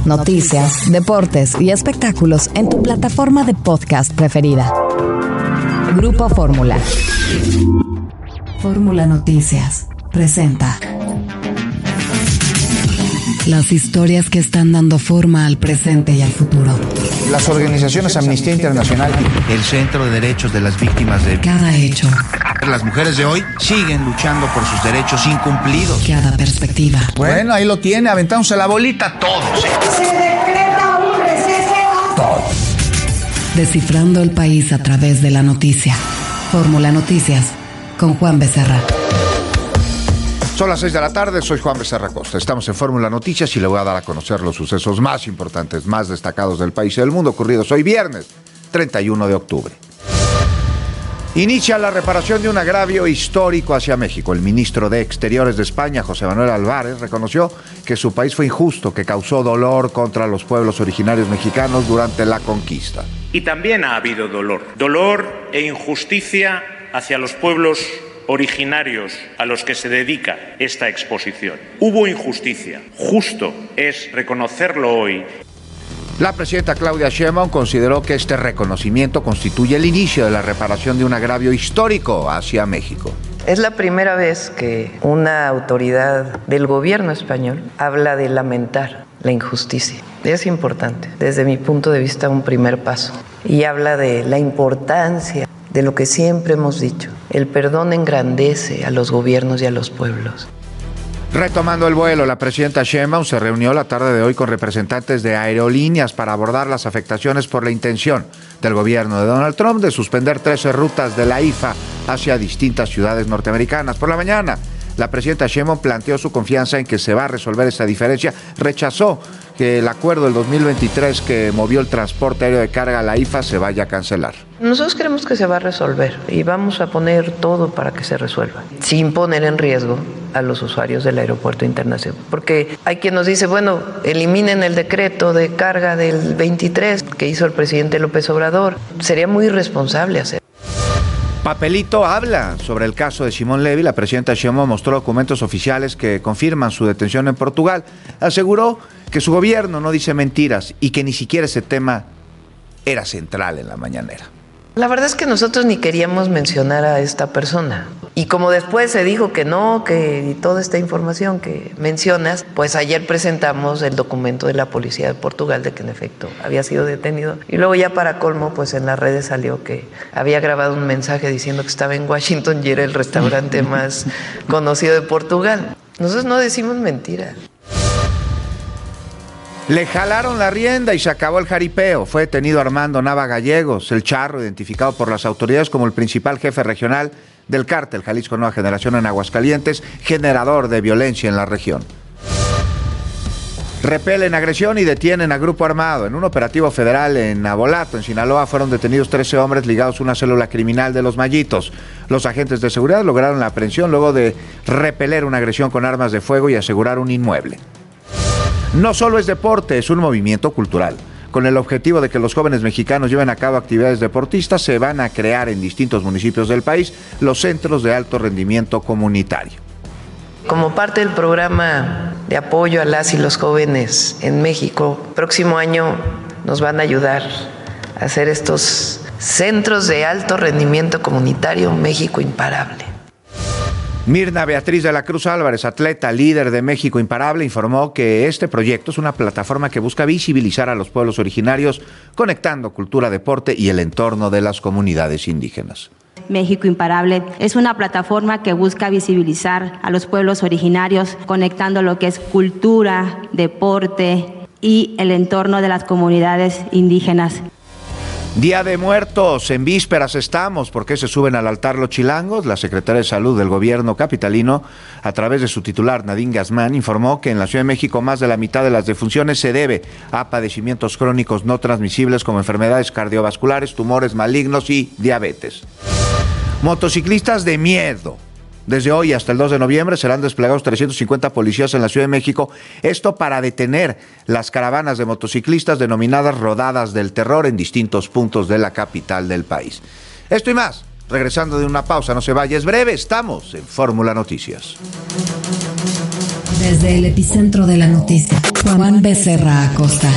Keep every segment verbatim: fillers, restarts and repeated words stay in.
noticias, deportes y espectáculos en tu plataforma de podcast preferida. Grupo Fórmula. Fórmula Noticias presenta las historias que están dando forma al presente y al futuro. Las organizaciones Amnistía Internacional y el Centro de Derechos de las Víctimas de... Cada hecho. Las mujeres de hoy siguen luchando por sus derechos incumplidos. Cada perspectiva. Bueno, ahí lo tiene, aventándose la bolita todos. ¿eh? Se decreta un receso. Todos. Descifrando el país a través de la noticia. Fórmula Noticias con Juan Becerra. Son las seis de la tarde, soy Juan Becerra Costa. Estamos en Fórmula Noticias y le voy a dar a conocer los sucesos más importantes, más destacados del país y del mundo ocurridos hoy viernes, treinta y uno de octubre. Inicia la reparación de un agravio histórico hacia México. El ministro de Exteriores de España, José Manuel Álvarez, reconoció que su país fue injusto, que causó dolor contra los pueblos originarios mexicanos durante la conquista. Y también ha habido dolor, dolor e injusticia hacia los pueblos originarios a los que se dedica esta exposición. Hubo injusticia, justo es reconocerlo hoy. La presidenta Claudia Sheinbaum consideró que este reconocimiento constituye el inicio de la reparación de un agravio histórico hacia México. Es la primera vez que una autoridad del gobierno español habla de lamentar la injusticia. Es importante, desde mi punto de vista, un primer paso. Y habla de la importancia de lo que siempre hemos dicho. El perdón engrandece a los gobiernos y a los pueblos. Retomando el vuelo, la presidenta Sheinbaum se reunió la tarde de hoy con representantes de aerolíneas para abordar las afectaciones por la intención del gobierno de Donald Trump de suspender trece rutas de la I F A hacia distintas ciudades norteamericanas. Por la mañana, la presidenta Sheinbaum planteó su confianza en que se va a resolver esta diferencia. Rechazó que el acuerdo del dos mil veintitrés que movió el transporte aéreo de carga a la I F A se vaya a cancelar. Nosotros creemos que se va a resolver y vamos a poner todo para que se resuelva, sin poner en riesgo a los usuarios del aeropuerto internacional. Porque hay quien nos dice, bueno, eliminen el decreto de carga del veintitrés que hizo el presidente López Obrador. Sería muy irresponsable hacer. Papelito habla sobre el caso de Simón Levy. La presidenta Sheinbaum mostró documentos oficiales que confirman su detención en Portugal. Aseguró que su gobierno no dice mentiras y que ni siquiera ese tema era central en la mañanera. La verdad es que nosotros ni queríamos mencionar a esta persona. Y como después se dijo que no, que y toda esta información que mencionas, pues ayer presentamos el documento de la policía de Portugal de que en efecto había sido detenido. Y luego ya para colmo, pues en las redes salió que había grabado un mensaje diciendo que estaba en Washington y era el restaurante más conocido de Portugal. Nosotros no decimos mentiras. Le jalaron la rienda y se acabó el jaripeo. Fue detenido Armando Nava Gallegos, el Charro, identificado por las autoridades como el principal jefe regional del cártel Jalisco Nueva Generación en Aguascalientes, generador de violencia en la región. Repelen agresión y detienen a grupo armado. En un operativo federal en Navolato, en Sinaloa, fueron detenidos trece hombres ligados a una célula criminal de los Mallitos. Los agentes de seguridad lograron la aprehensión luego de repeler una agresión con armas de fuego y asegurar un inmueble. No solo es deporte, es un movimiento cultural. Con el objetivo de que los jóvenes mexicanos lleven a cabo actividades deportistas, se van a crear en distintos municipios del país los centros de alto rendimiento comunitario. Como parte del programa de apoyo a las y los jóvenes en México, próximo año nos van a ayudar a hacer estos centros de alto rendimiento comunitario México Imparable. Mirna Beatriz de la Cruz Álvarez, atleta líder de México Imparable, informó que este proyecto es una plataforma que busca visibilizar a los pueblos originarios, conectando cultura, deporte y el entorno de las comunidades indígenas. México Imparable es una plataforma que busca visibilizar a los pueblos originarios, conectando lo que es cultura, deporte y el entorno de las comunidades indígenas. Día de Muertos, en vísperas estamos, ¿por qué se suben al altar los chilangos? La secretaria de Salud del gobierno capitalino, a través de su titular Nadine Guzmán, informó que en la Ciudad de México más de la mitad de las defunciones se debe a padecimientos crónicos no transmisibles como enfermedades cardiovasculares, tumores malignos y diabetes. Motociclistas de miedo. Desde hoy hasta el dos de noviembre serán desplegados trescientos cincuenta policías en la Ciudad de México, esto para detener las caravanas de motociclistas denominadas rodadas del terror en distintos puntos de la capital del país. Esto y más, regresando de una pausa, no se vaya, es breve, estamos en Fórmula Noticias. Desde el epicentro de la noticia, Juan Becerra Acosta.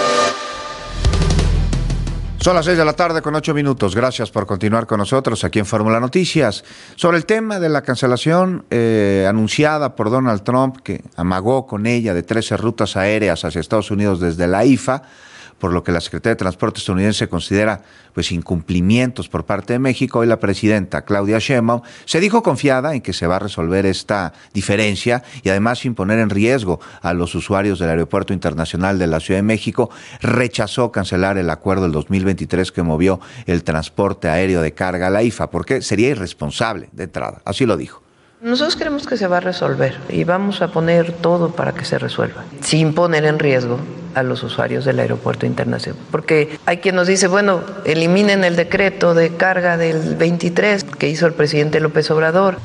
Son las seis de la tarde con ocho minutos. Gracias por continuar con nosotros aquí en Fórmula Noticias. Sobre el tema de la cancelación eh, anunciada por Donald Trump, que amagó con ella de trece rutas aéreas hacia Estados Unidos desde la I F A, por lo que la Secretaría de Transporte estadounidense considera pues incumplimientos por parte de México. Hoy la presidenta Claudia Sheinbaum se dijo confiada en que se va a resolver esta diferencia y además sin poner en riesgo a los usuarios del Aeropuerto Internacional de la Ciudad de México. Rechazó cancelar el acuerdo del dos mil veintitrés que movió el transporte aéreo de carga a la I F A porque sería irresponsable de entrada. Así lo dijo. Nosotros creemos que se va a resolver y vamos a poner todo para que se resuelva, sin poner en riesgo a los usuarios del Aeropuerto Internacional. Porque hay quien nos dice, bueno, eliminen el decreto de carga del veintitrés que hizo el presidente López Obrador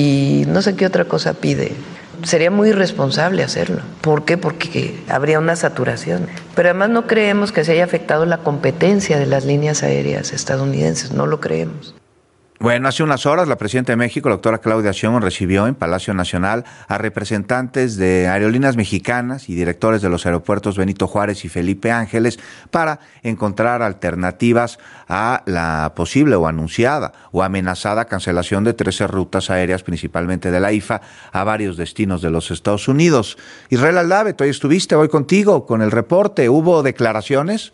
y no sé qué otra cosa pide. Sería muy irresponsable hacerlo. ¿Por qué? Porque habría una saturación. Pero además no creemos que se haya afectado la competencia de las líneas aéreas estadounidenses, no lo creemos. Bueno, hace unas horas la presidenta de México, la doctora Claudia Sheinbaum, recibió en Palacio Nacional a representantes de aerolíneas mexicanas y directores de los aeropuertos Benito Juárez y Felipe Ángeles para encontrar alternativas a la posible o anunciada o amenazada cancelación de trece rutas aéreas, principalmente de la I F A, a varios destinos de los Estados Unidos. Israel Aldave, tú ahí estuviste, voy contigo con el reporte. ¿Hubo declaraciones?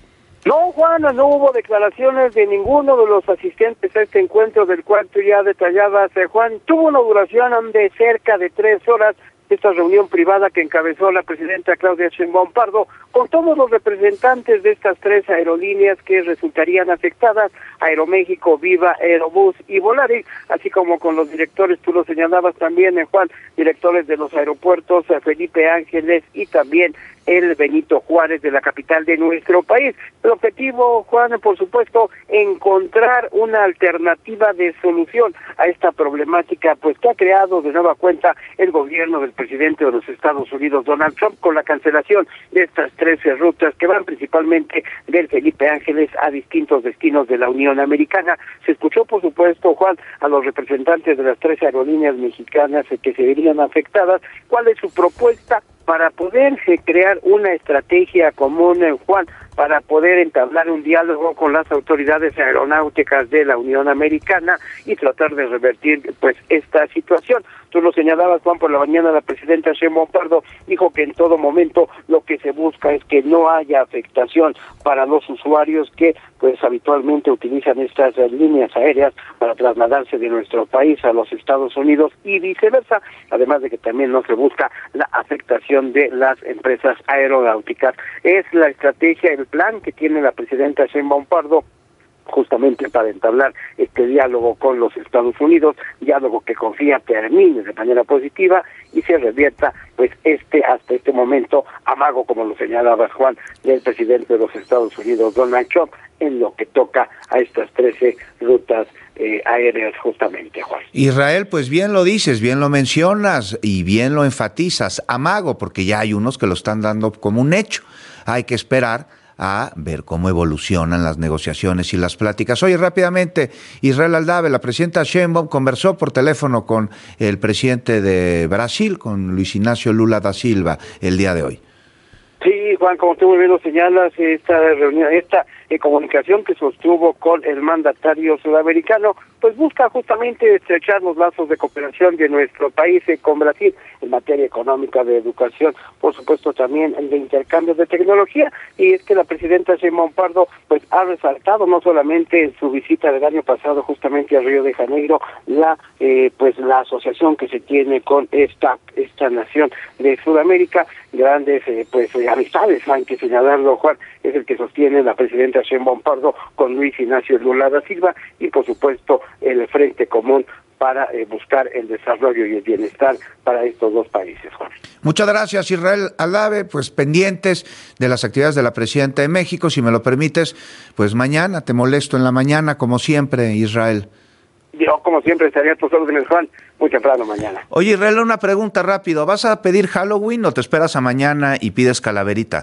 No, Juana, no hubo declaraciones de ninguno de los asistentes a este encuentro, del cual tú ya detallabas, eh, Juan. Tuvo una duración de cerca de tres horas, esta reunión privada que encabezó la presidenta Claudia Sheinbaum Pardo, con todos los representantes de estas tres aerolíneas que resultarían afectadas, Aeroméxico, Viva, Aerobús y Volaris, así como con los directores, tú lo señalabas también, eh, Juan, directores de los aeropuertos eh, Felipe Ángeles y también el Benito Juárez de la capital de nuestro país. El objetivo, Juan, por supuesto, encontrar una alternativa de solución a esta problemática, pues que ha creado de nueva cuenta el gobierno del presidente de los Estados Unidos, Donald Trump, con la cancelación de estas trece rutas que van principalmente del Felipe Ángeles a distintos destinos de la Unión Americana. Se escuchó, por supuesto, Juan, a los representantes de las tres aerolíneas mexicanas que se verían afectadas, cuál es su propuesta para poder eh, crear una estrategia común, eh, Juan, para poder entablar un diálogo con las autoridades aeronáuticas de la Unión Americana y tratar de revertir pues esta situación. Tú lo señalabas, Juan, por la mañana la presidenta Sheinbaum Pardo dijo que en todo momento lo que se busca es que no haya afectación para los usuarios que pues habitualmente utilizan estas eh, líneas aéreas para trasladarse de nuestro país a los Estados Unidos y viceversa, además de que también no se busca la afectación de las empresas aeronáuticas. Es la estrategia, el plan que tiene la presidenta Sheinbaum Pardo justamente para entablar este diálogo con los Estados Unidos, diálogo que confía termine de manera positiva y se revierta pues este hasta este momento amago, como lo señalaba Juan, del presidente de los Estados Unidos, Donald Trump, en lo que toca a estas trece rutas eh, aéreas justamente, Juan. Israel, pues bien lo dices, bien lo mencionas y bien lo enfatizas, amago, porque ya hay unos que lo están dando como un hecho. Hay que esperar a ver cómo evolucionan las negociaciones y las pláticas. Oye, rápidamente, Israel Aldave, la presidenta Sheinbaum conversó por teléfono con el presidente de Brasil, con Luis Ignacio Lula da Silva, el día de hoy. Sí, Juan, como tú muy bien lo señalas, esta reunión, esta eh, comunicación que sostuvo con el mandatario sudamericano, pues busca justamente estrechar los lazos de cooperación de nuestro país eh, con Brasil en materia económica, de educación, por supuesto también de intercambios de tecnología, y es que la presidenta Sheinbaum Pardo pues ha resaltado no solamente en su visita del año pasado justamente a Río de Janeiro, la eh, pues la asociación que se tiene con esta esta nación de Sudamérica, grandes eh, pues eh, amistades, hay que señalarlo, Juan, es el que sostiene la presidenta Sheinbaum Pardo con Luis Ignacio Lula da Silva y por supuesto el Frente Común para eh, buscar el desarrollo y el bienestar para estos dos países, Juan. Muchas gracias, Israel Aldave, pues pendientes de las actividades de la presidenta de México, si me lo permites, pues mañana te molesto en la mañana, como siempre, Israel. Yo, como siempre, estaría a tus órdenes, Juan, muy temprano mañana. Oye, Israel, una pregunta rápido, ¿vas a pedir Halloween o te esperas a mañana y pides calaverita?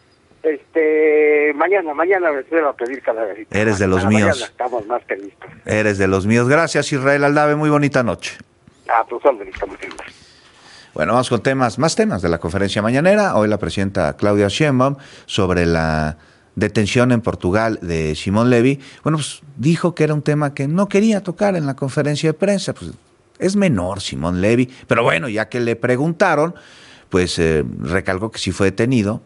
Este, mañana, mañana me espero a pedir calaverita. Eres de los mañana, míos. Mañana estamos más que listos. Eres de los míos. Gracias, Israel Aldave, muy bonita noche. A tus órdenes, como siempre. Bueno, vamos con temas, más temas de la conferencia mañanera. Hoy la presidenta Claudia Sheinbaum sobre la detención en Portugal de Simón Levi, bueno, pues dijo que era un tema que no quería tocar en la conferencia de prensa. Pues es menor Simón Levi, pero bueno, ya que le preguntaron, pues eh, recalcó que sí fue detenido.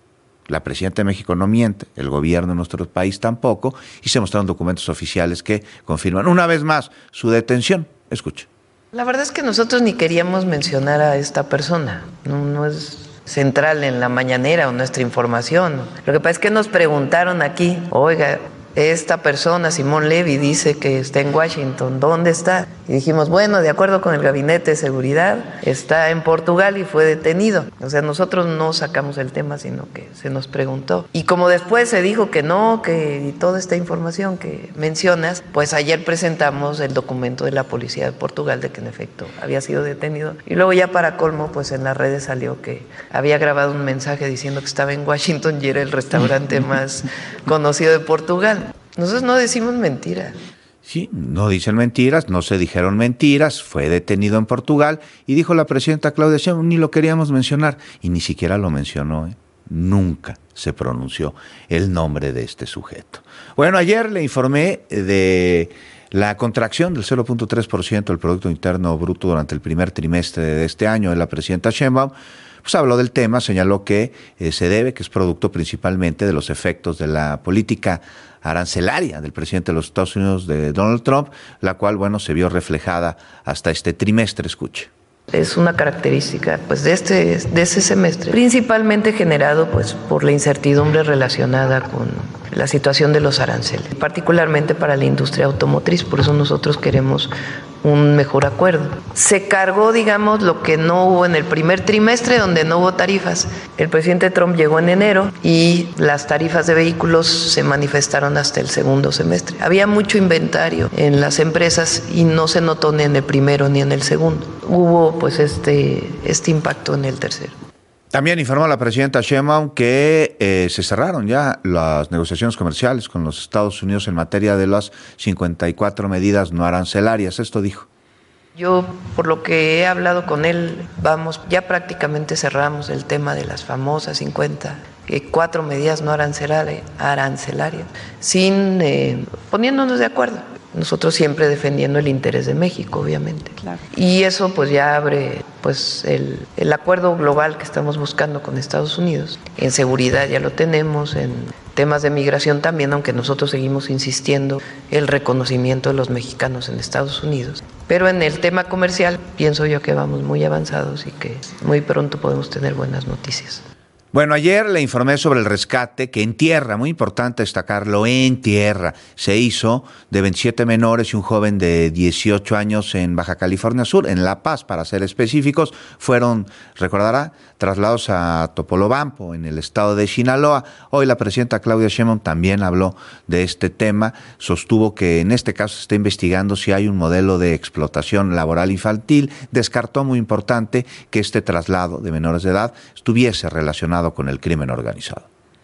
La presidenta de México no miente, el gobierno de nuestro país tampoco, y se mostraron documentos oficiales que confirman una vez más su detención. Escuche. La verdad es que nosotros ni queríamos mencionar a esta persona, no, no es central en la mañanera o nuestra información. Lo que pasa es que nos preguntaron aquí, oiga, esta persona, Simón Levi, dice que está en Washington, ¿dónde está? Y dijimos, bueno, de acuerdo con el Gabinete de Seguridad, está en Portugal y fue detenido. O sea, nosotros no sacamos el tema, sino que se nos preguntó. Y como después se dijo que no, que y toda esta información que mencionas, pues ayer presentamos el documento de la Policía de Portugal de que en efecto había sido detenido. Y luego ya para colmo, pues en las redes salió que había grabado un mensaje diciendo que estaba en Washington y era el restaurante más conocido de Portugal. Nosotros no decimos mentiras. Sí, no dicen mentiras, no se dijeron mentiras, fue detenido en Portugal y dijo la presidenta Claudia Sheinbaum, ni lo queríamos mencionar, y ni siquiera lo mencionó, ¿eh? Nunca se pronunció el nombre de este sujeto. Bueno, ayer le informé de la contracción del cero punto tres por ciento del Producto Interno Bruto durante el primer trimestre de este año de la presidenta Sheinbaum. Pues habló del tema, señaló que eh, se debe, que es producto principalmente de los efectos de la política arancelaria del presidente de los Estados Unidos, de Donald Trump, la cual, bueno, se vio reflejada hasta este trimestre. Escuche. Es una característica pues de este de ese semestre, principalmente generado pues por la incertidumbre relacionada con la situación de los aranceles, particularmente para la industria automotriz. Por eso nosotros queremos un mejor acuerdo. Se cargó, digamos, lo que no hubo en el primer trimestre, donde no hubo tarifas. El presidente Trump llegó en enero y las tarifas de vehículos se manifestaron hasta el segundo semestre. Había mucho inventario en las empresas y no se notó ni en el primero ni en el segundo. Hubo pues este, este impacto en el tercero. También informó la presidenta Sheinbaum que eh, se cerraron ya las negociaciones comerciales con los Estados Unidos en materia de las cincuenta y cuatro medidas no arancelarias. Esto dijo. Yo, por lo que he hablado con él, vamos, ya prácticamente cerramos el tema de las famosas cincuenta y cuatro medidas no arancelarias, arancelarias sin eh, poniéndonos de acuerdo. Nosotros siempre defendiendo el interés de México, obviamente. Claro. Y eso pues ya abre pues el, el acuerdo global que estamos buscando con Estados Unidos. En seguridad ya lo tenemos, en temas de migración también, aunque nosotros seguimos insistiendo el reconocimiento de los mexicanos en Estados Unidos. Pero en el tema comercial pienso yo que vamos muy avanzados y que muy pronto podemos tener buenas noticias. Bueno, ayer le informé sobre el rescate que en tierra, muy importante destacarlo, en tierra, se hizo de veintisiete menores y un joven de dieciocho años en Baja California Sur, en La Paz, para ser específicos. Fueron, recordará, trasladados a Topolobampo, en el estado de Sinaloa. Hoy la presidenta Claudia Sheinbaum también habló de este tema, sostuvo que en este caso se está investigando si hay un modelo de explotación laboral infantil, descartó, muy importante, que este traslado de menores de edad estuviese relacionado con el crimen organizado.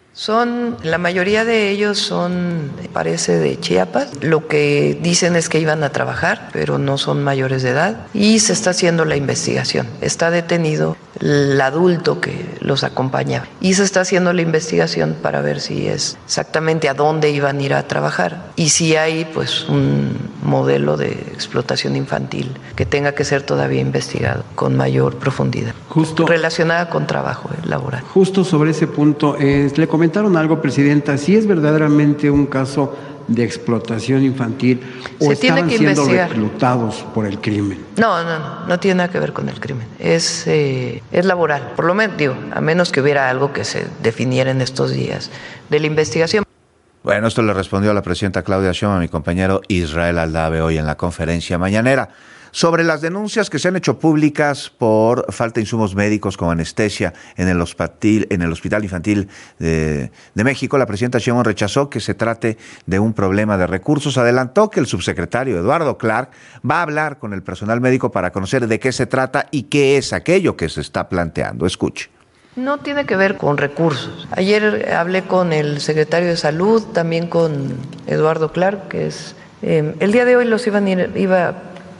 Son, la mayoría de ellos son, parece, de Chiapas. Lo que dicen es que iban a trabajar, pero no son mayores de edad. Y se está haciendo la investigación. Está detenido el adulto que los acompañaba. Y se está haciendo la investigación para ver si es exactamente a dónde iban a ir a trabajar. Y si hay, pues, un modelo de explotación infantil que tenga que ser todavía investigado con mayor profundidad. Justo relacionada con trabajo eh, laboral. Justo sobre ese punto, eh, le comentaron algo, presidenta, si es verdaderamente un caso de explotación infantil o se tiene estaban que siendo investigar. reclutados por el crimen. No, no, no, no tiene nada que ver con el crimen. Es, eh, es laboral, por lo menos, digo, a menos que hubiera algo que se definiera en estos días de la investigación. Bueno, esto le respondió a la presidenta Claudia Sheinbaum a mi compañero Israel Aldave hoy en la conferencia mañanera. Sobre las denuncias que se han hecho públicas por falta de insumos médicos como anestesia en el hospital, en el Hospital Infantil de, de México, la presidenta Sheinbaum rechazó que se trate de un problema de recursos. Adelantó que el subsecretario Eduardo Clark va a hablar con el personal médico para conocer de qué se trata y qué es aquello que se está planteando. Escuche. No tiene que ver con recursos. Ayer hablé con el secretario de Salud, también con Eduardo Clark, que es... Eh, el día de hoy los iban a ir, iba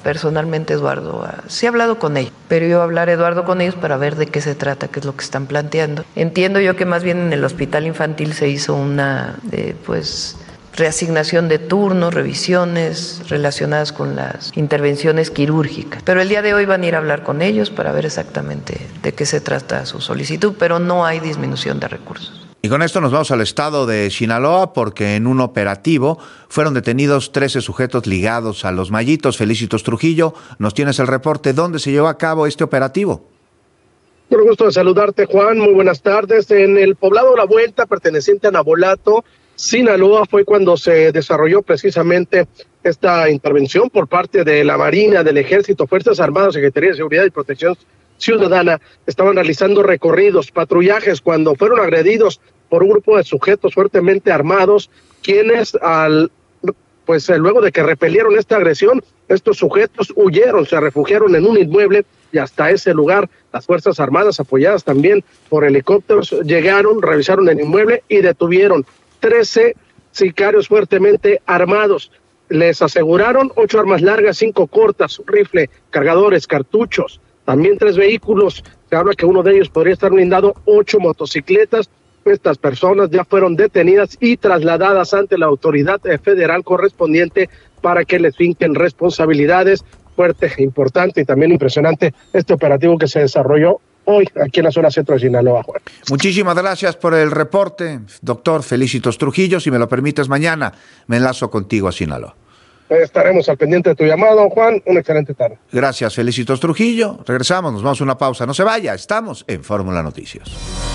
personalmente Eduardo, a, sí he hablado con ellos, pero yo hablar Eduardo con ellos para ver de qué se trata, qué es lo que están planteando. Entiendo yo que más bien en el hospital infantil se hizo una, eh, pues... reasignación de turnos, revisiones relacionadas con las intervenciones quirúrgicas. Pero el día de hoy van a ir a hablar con ellos para ver exactamente de qué se trata su solicitud, pero no hay disminución de recursos. Y con esto nos vamos al estado de Sinaloa, porque en un operativo fueron detenidos trece sujetos ligados a los Mayitos. Felicitos Trujillo, nos tienes el reporte. ¿Dónde se llevó a cabo este operativo? Con gusto de saludarte, Juan. Muy buenas tardes. En el poblado La Vuelta, perteneciente a Nabolato, Sinaloa, fue cuando se desarrolló precisamente esta intervención por parte de la Marina, del Ejército, Fuerzas Armadas, Secretaría de Seguridad y Protección Ciudadana. Estaban realizando recorridos, patrullajes, cuando fueron agredidos por un grupo de sujetos fuertemente armados, quienes, al, pues luego de que repelieron esta agresión, estos sujetos huyeron, se refugiaron en un inmueble, y hasta ese lugar las Fuerzas Armadas, apoyadas también por helicópteros, llegaron, revisaron el inmueble y detuvieron trece sicarios fuertemente armados. Les aseguraron ocho armas largas, cinco cortas, un rifle, cargadores, cartuchos, también tres vehículos. Se habla que uno de ellos podría estar blindado, ocho motocicletas. Estas personas ya fueron detenidas y trasladadas ante la autoridad federal correspondiente para que les finquen responsabilidades. Fuerte, importante y también impresionante este operativo que se desarrolló hoy aquí en la zona centro de Sinaloa, Juan. Muchísimas gracias por el reporte, doctor Felicitos Trujillo. Si me lo permites, mañana me enlazo contigo a Sinaloa. Estaremos al pendiente de tu llamado, Juan. Una excelente tarde. Gracias, Felicitos Trujillo. Regresamos, nos vamos a una pausa. No se vaya, estamos en Fórmula Noticias.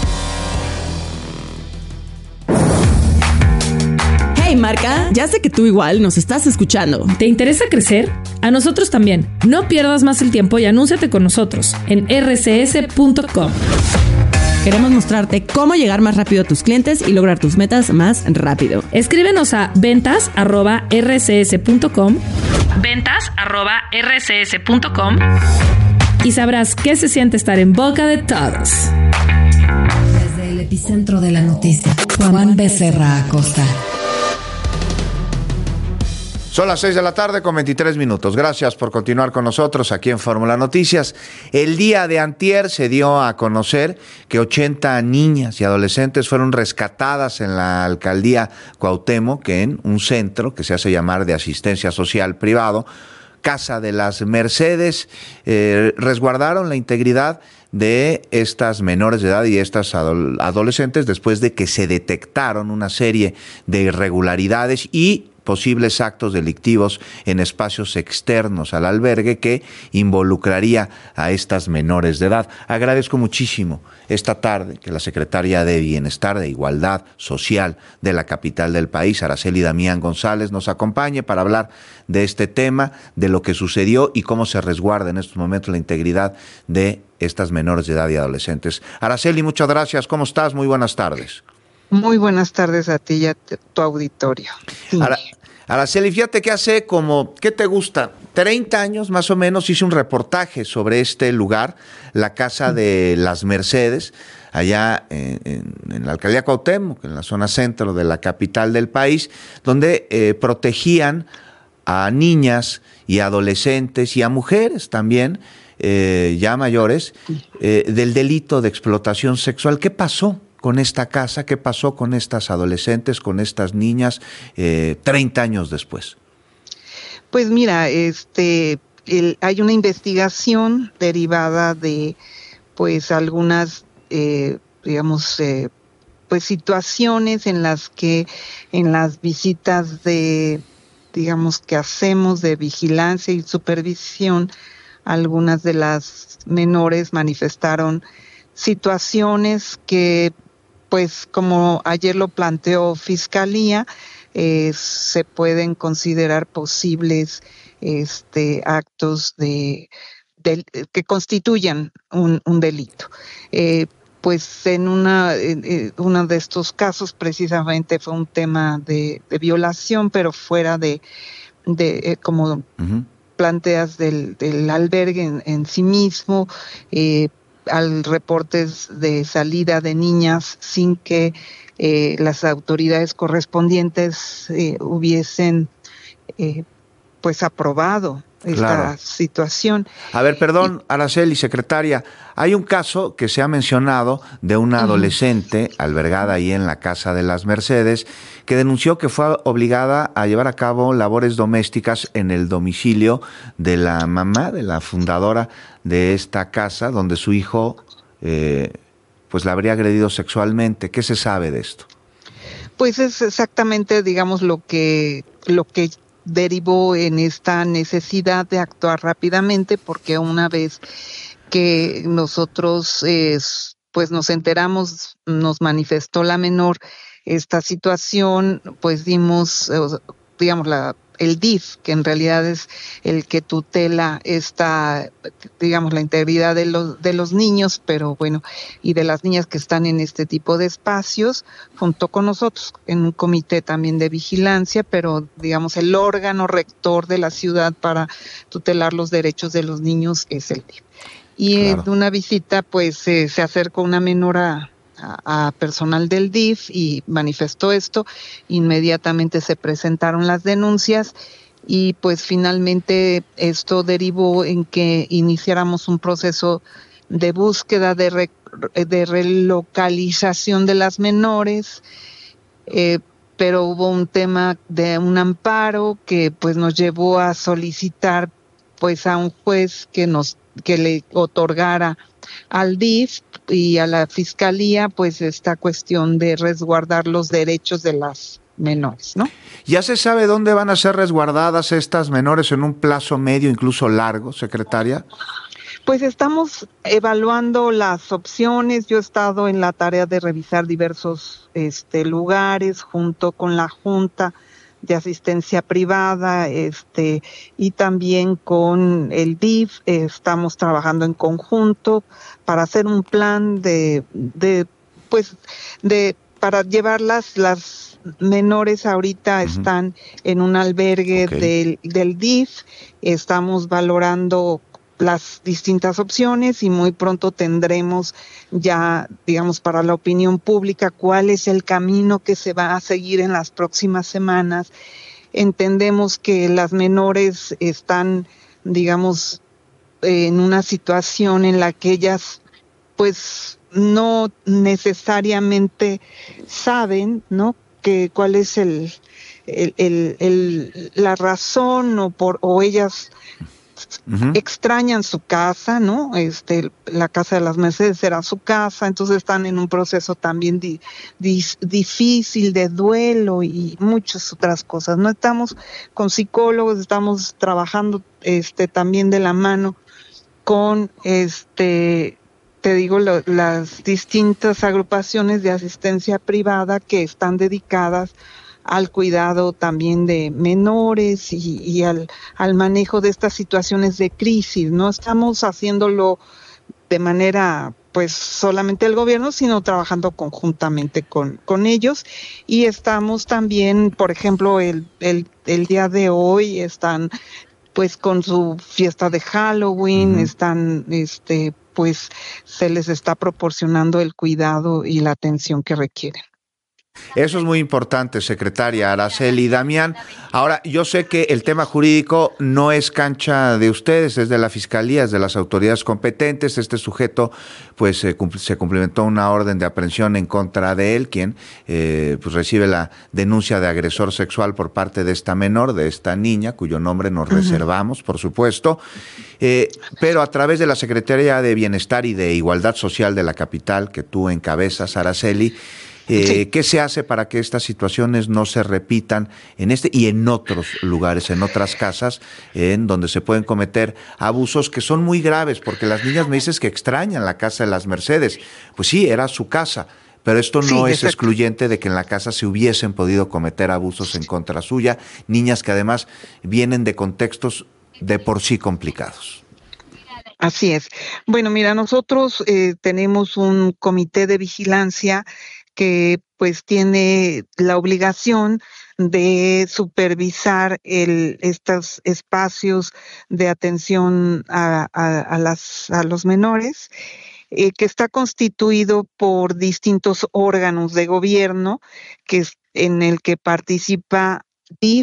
Hey Marca, ya sé que tú igual nos estás escuchando. ¿Te interesa crecer? A nosotros también. No pierdas más el tiempo y anúnciate con nosotros en erre ce ese punto com. Queremos mostrarte cómo llegar más rápido a tus clientes y lograr tus metas más rápido. Escríbenos a ventas arroba erre ce ese punto com, ventas arroba erre ce ese punto com, y sabrás qué se siente estar en boca de todos. Desde el epicentro de la noticia, Juan Becerra Acosta. Son las seis de la tarde con veintitrés minutos. Gracias por continuar con nosotros aquí en Fórmula Noticias. El día de antier se dio a conocer que ochenta niñas y adolescentes fueron rescatadas en la alcaldía Cuauhtémoc, que en un centro que se hace llamar de asistencia social privado, Casa de las Mercedes, eh, resguardaron la integridad de estas menores de edad y estas adol- adolescentes después de que se detectaron una serie de irregularidades y posibles actos delictivos en espacios externos al albergue que involucraría a estas menores de edad. Agradezco muchísimo esta tarde que la secretaria de Bienestar de Igualdad Social de la capital del país, Araceli Damián González, nos acompañe para hablar de este tema, de lo que sucedió y cómo se resguarda en estos momentos la integridad de estas menores de edad y adolescentes. Araceli, muchas gracias. ¿Cómo estás? Muy buenas tardes. Muy buenas tardes a ti y a tu auditorio. Sí. Ara- Araceli, fíjate que hace como, ¿qué te gusta? treinta años más o menos hice un reportaje sobre este lugar, la Casa de las Mercedes, allá en, en, en la alcaldía Cuauhtémoc, en la zona centro de la capital del país, donde eh, protegían a niñas y adolescentes y a mujeres también, eh, ya mayores, eh, del delito de explotación sexual. ¿Qué pasó con esta casa? ¿Qué pasó con estas adolescentes, con estas niñas, eh, treinta años después? Pues mira, este, el, hay una investigación derivada de, pues, algunas, eh, digamos, eh, pues, situaciones en las que, en las visitas de, digamos, que hacemos de vigilancia y supervisión, algunas de las menores manifestaron situaciones que, pues, como ayer lo planteó Fiscalía, eh, se pueden considerar posibles este, actos de, de que constituyan un, un delito. Eh, pues en una en uno de estos casos precisamente fue un tema de, de violación, pero fuera de, de eh, como uh-huh. planteas del, del albergue en, en sí mismo, eh, al reportes de salida de niñas sin que eh, las autoridades correspondientes eh, hubiesen eh, pues aprobado esta Claro. situación. A ver, perdón, Araceli, secretaria, hay un caso que se ha mencionado de una adolescente albergada ahí en la Casa de las Mercedes que denunció que fue obligada a llevar a cabo labores domésticas en el domicilio de la mamá, de la fundadora de esta casa, donde su hijo eh, pues la habría agredido sexualmente. ¿Qué se sabe de esto? Pues es exactamente, digamos, lo que lo que derivó en esta necesidad de actuar rápidamente, porque una vez que nosotros eh, pues nos enteramos, nos manifestó la menor esta situación, pues dimos, eh, digamos, la el D I F, que en realidad es el que tutela esta, digamos, la integridad de los, de los niños, pero bueno, y de las niñas que están en este tipo de espacios, junto con nosotros, en un comité también de vigilancia, pero digamos, el órgano rector de la ciudad para tutelar los derechos de los niños es el D I F. Y claro. En una visita, pues, eh, se acercó una menor a A, a personal del D I F y manifestó esto. Inmediatamente se presentaron las denuncias y pues finalmente esto derivó en que iniciáramos un proceso de búsqueda de, re, de relocalización de las menores, eh, pero hubo un tema de un amparo que pues nos llevó a solicitar pues a un juez que nos que le otorgara al D I F y a la Fiscalía pues esta cuestión de resguardar los derechos de las menores, ¿no? ¿Ya se sabe dónde van a ser resguardadas estas menores en un plazo medio, incluso largo, secretaria? Pues estamos evaluando las opciones. Yo he estado en la tarea de revisar diversos este, lugares junto con la Junta de Asistencia Privada, este, y también con el D I F. Eh, estamos trabajando en conjunto para hacer un plan de, de pues, de, para llevarlas, las menores ahorita uh-huh. están en un albergue okay. del, del D I F. Estamos valorando las distintas opciones y muy pronto tendremos ya, digamos, para la opinión pública cuál es el camino que se va a seguir en las próximas semanas. Entendemos que las menores están, digamos, en una situación en la que ellas, pues, no necesariamente saben, ¿no?, que cuál es el, el, el, el la razón o por o ellas Uh-huh. extrañan su casa, ¿no? Este, la Casa de las Mercedes era su casa, entonces están en un proceso también di, di, difícil de duelo y muchas otras cosas. No estamos con psicólogos, estamos trabajando este también de la mano con este te digo lo, las distintas agrupaciones de asistencia privada que están dedicadas al cuidado también de menores y, y al, al manejo de estas situaciones de crisis. No estamos haciéndolo de manera, pues, solamente el gobierno, sino trabajando conjuntamente con, con ellos. Y estamos también, por ejemplo, el, el, el día de hoy están, pues, con su fiesta de Halloween, uh-huh. están, este, pues, se les está proporcionando el cuidado y la atención que requieren. Eso es muy importante, secretaria Araceli. Damián, ahora yo sé que el tema jurídico no es cancha de ustedes, es de la Fiscalía, es de las autoridades competentes. Este sujeto, pues eh, se cumplimentó una orden de aprehensión en contra de él, quien eh, pues recibe la denuncia de agresor sexual por parte de esta menor, de esta niña, cuyo nombre nos uh-huh. reservamos, por supuesto. Eh, pero a través de la Secretaría de Bienestar y de Igualdad Social de la capital, que tú encabezas, Araceli, Eh, sí. ¿Qué se hace para que estas situaciones no se repitan en este y en otros lugares, en otras casas, en donde se pueden cometer abusos que son muy graves? Porque las niñas me dices que extrañan la Casa de las Mercedes. Pues sí, era su casa, pero esto no sí, es exacto. excluyente de que en la casa se hubiesen podido cometer abusos en contra suya, niñas que además vienen de contextos de por sí complicados. Así es. Bueno, mira, nosotros eh, tenemos un comité de vigilancia que pues tiene la obligación de supervisar el, estos espacios de atención a, a, a, las, a los menores, eh, que está constituido por distintos órganos de gobierno, que es, en el que participa D I F,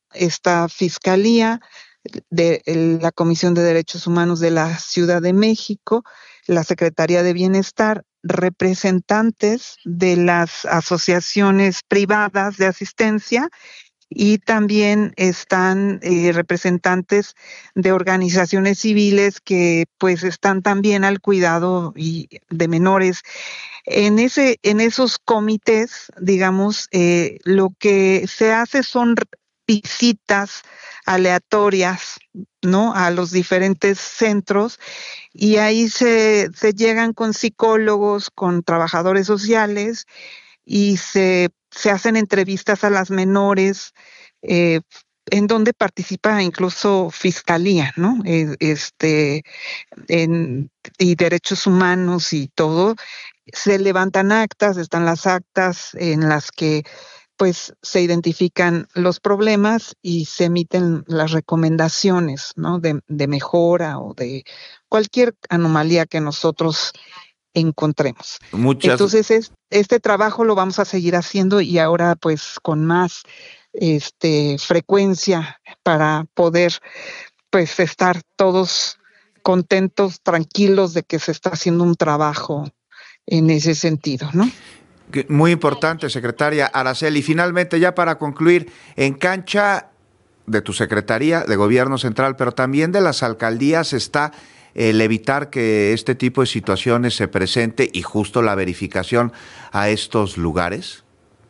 esta Fiscalía, de la Comisión de Derechos Humanos de la Ciudad de México, la Secretaría de Bienestar, representantes de las asociaciones privadas de asistencia y también están eh, representantes de organizaciones civiles que pues están también al cuidado y de menores. En ese, en esos comités, digamos, eh, lo que se hace son visitas aleatorias, ¿no?, a los diferentes centros, y ahí se, se llegan con psicólogos, con trabajadores sociales, y se, se hacen entrevistas a las menores, eh, en donde participa incluso Fiscalía, ¿no?, eh, este, en, y Derechos Humanos y todo. Se levantan actas, están las actas en las que pues se identifican los problemas y se emiten las recomendaciones, ¿no?, de, de mejora o de cualquier anomalía que nosotros encontremos. Muchas... Entonces, es, este trabajo lo vamos a seguir haciendo y ahora pues con más este, frecuencia para poder pues estar todos contentos, tranquilos de que se está haciendo un trabajo en ese sentido, ¿no? Muy importante, secretaria Araceli. Finalmente, ya para concluir, en cancha de tu Secretaría de Gobierno Central, pero también de las alcaldías, está el evitar que este tipo de situaciones se presente y justo la verificación a estos lugares.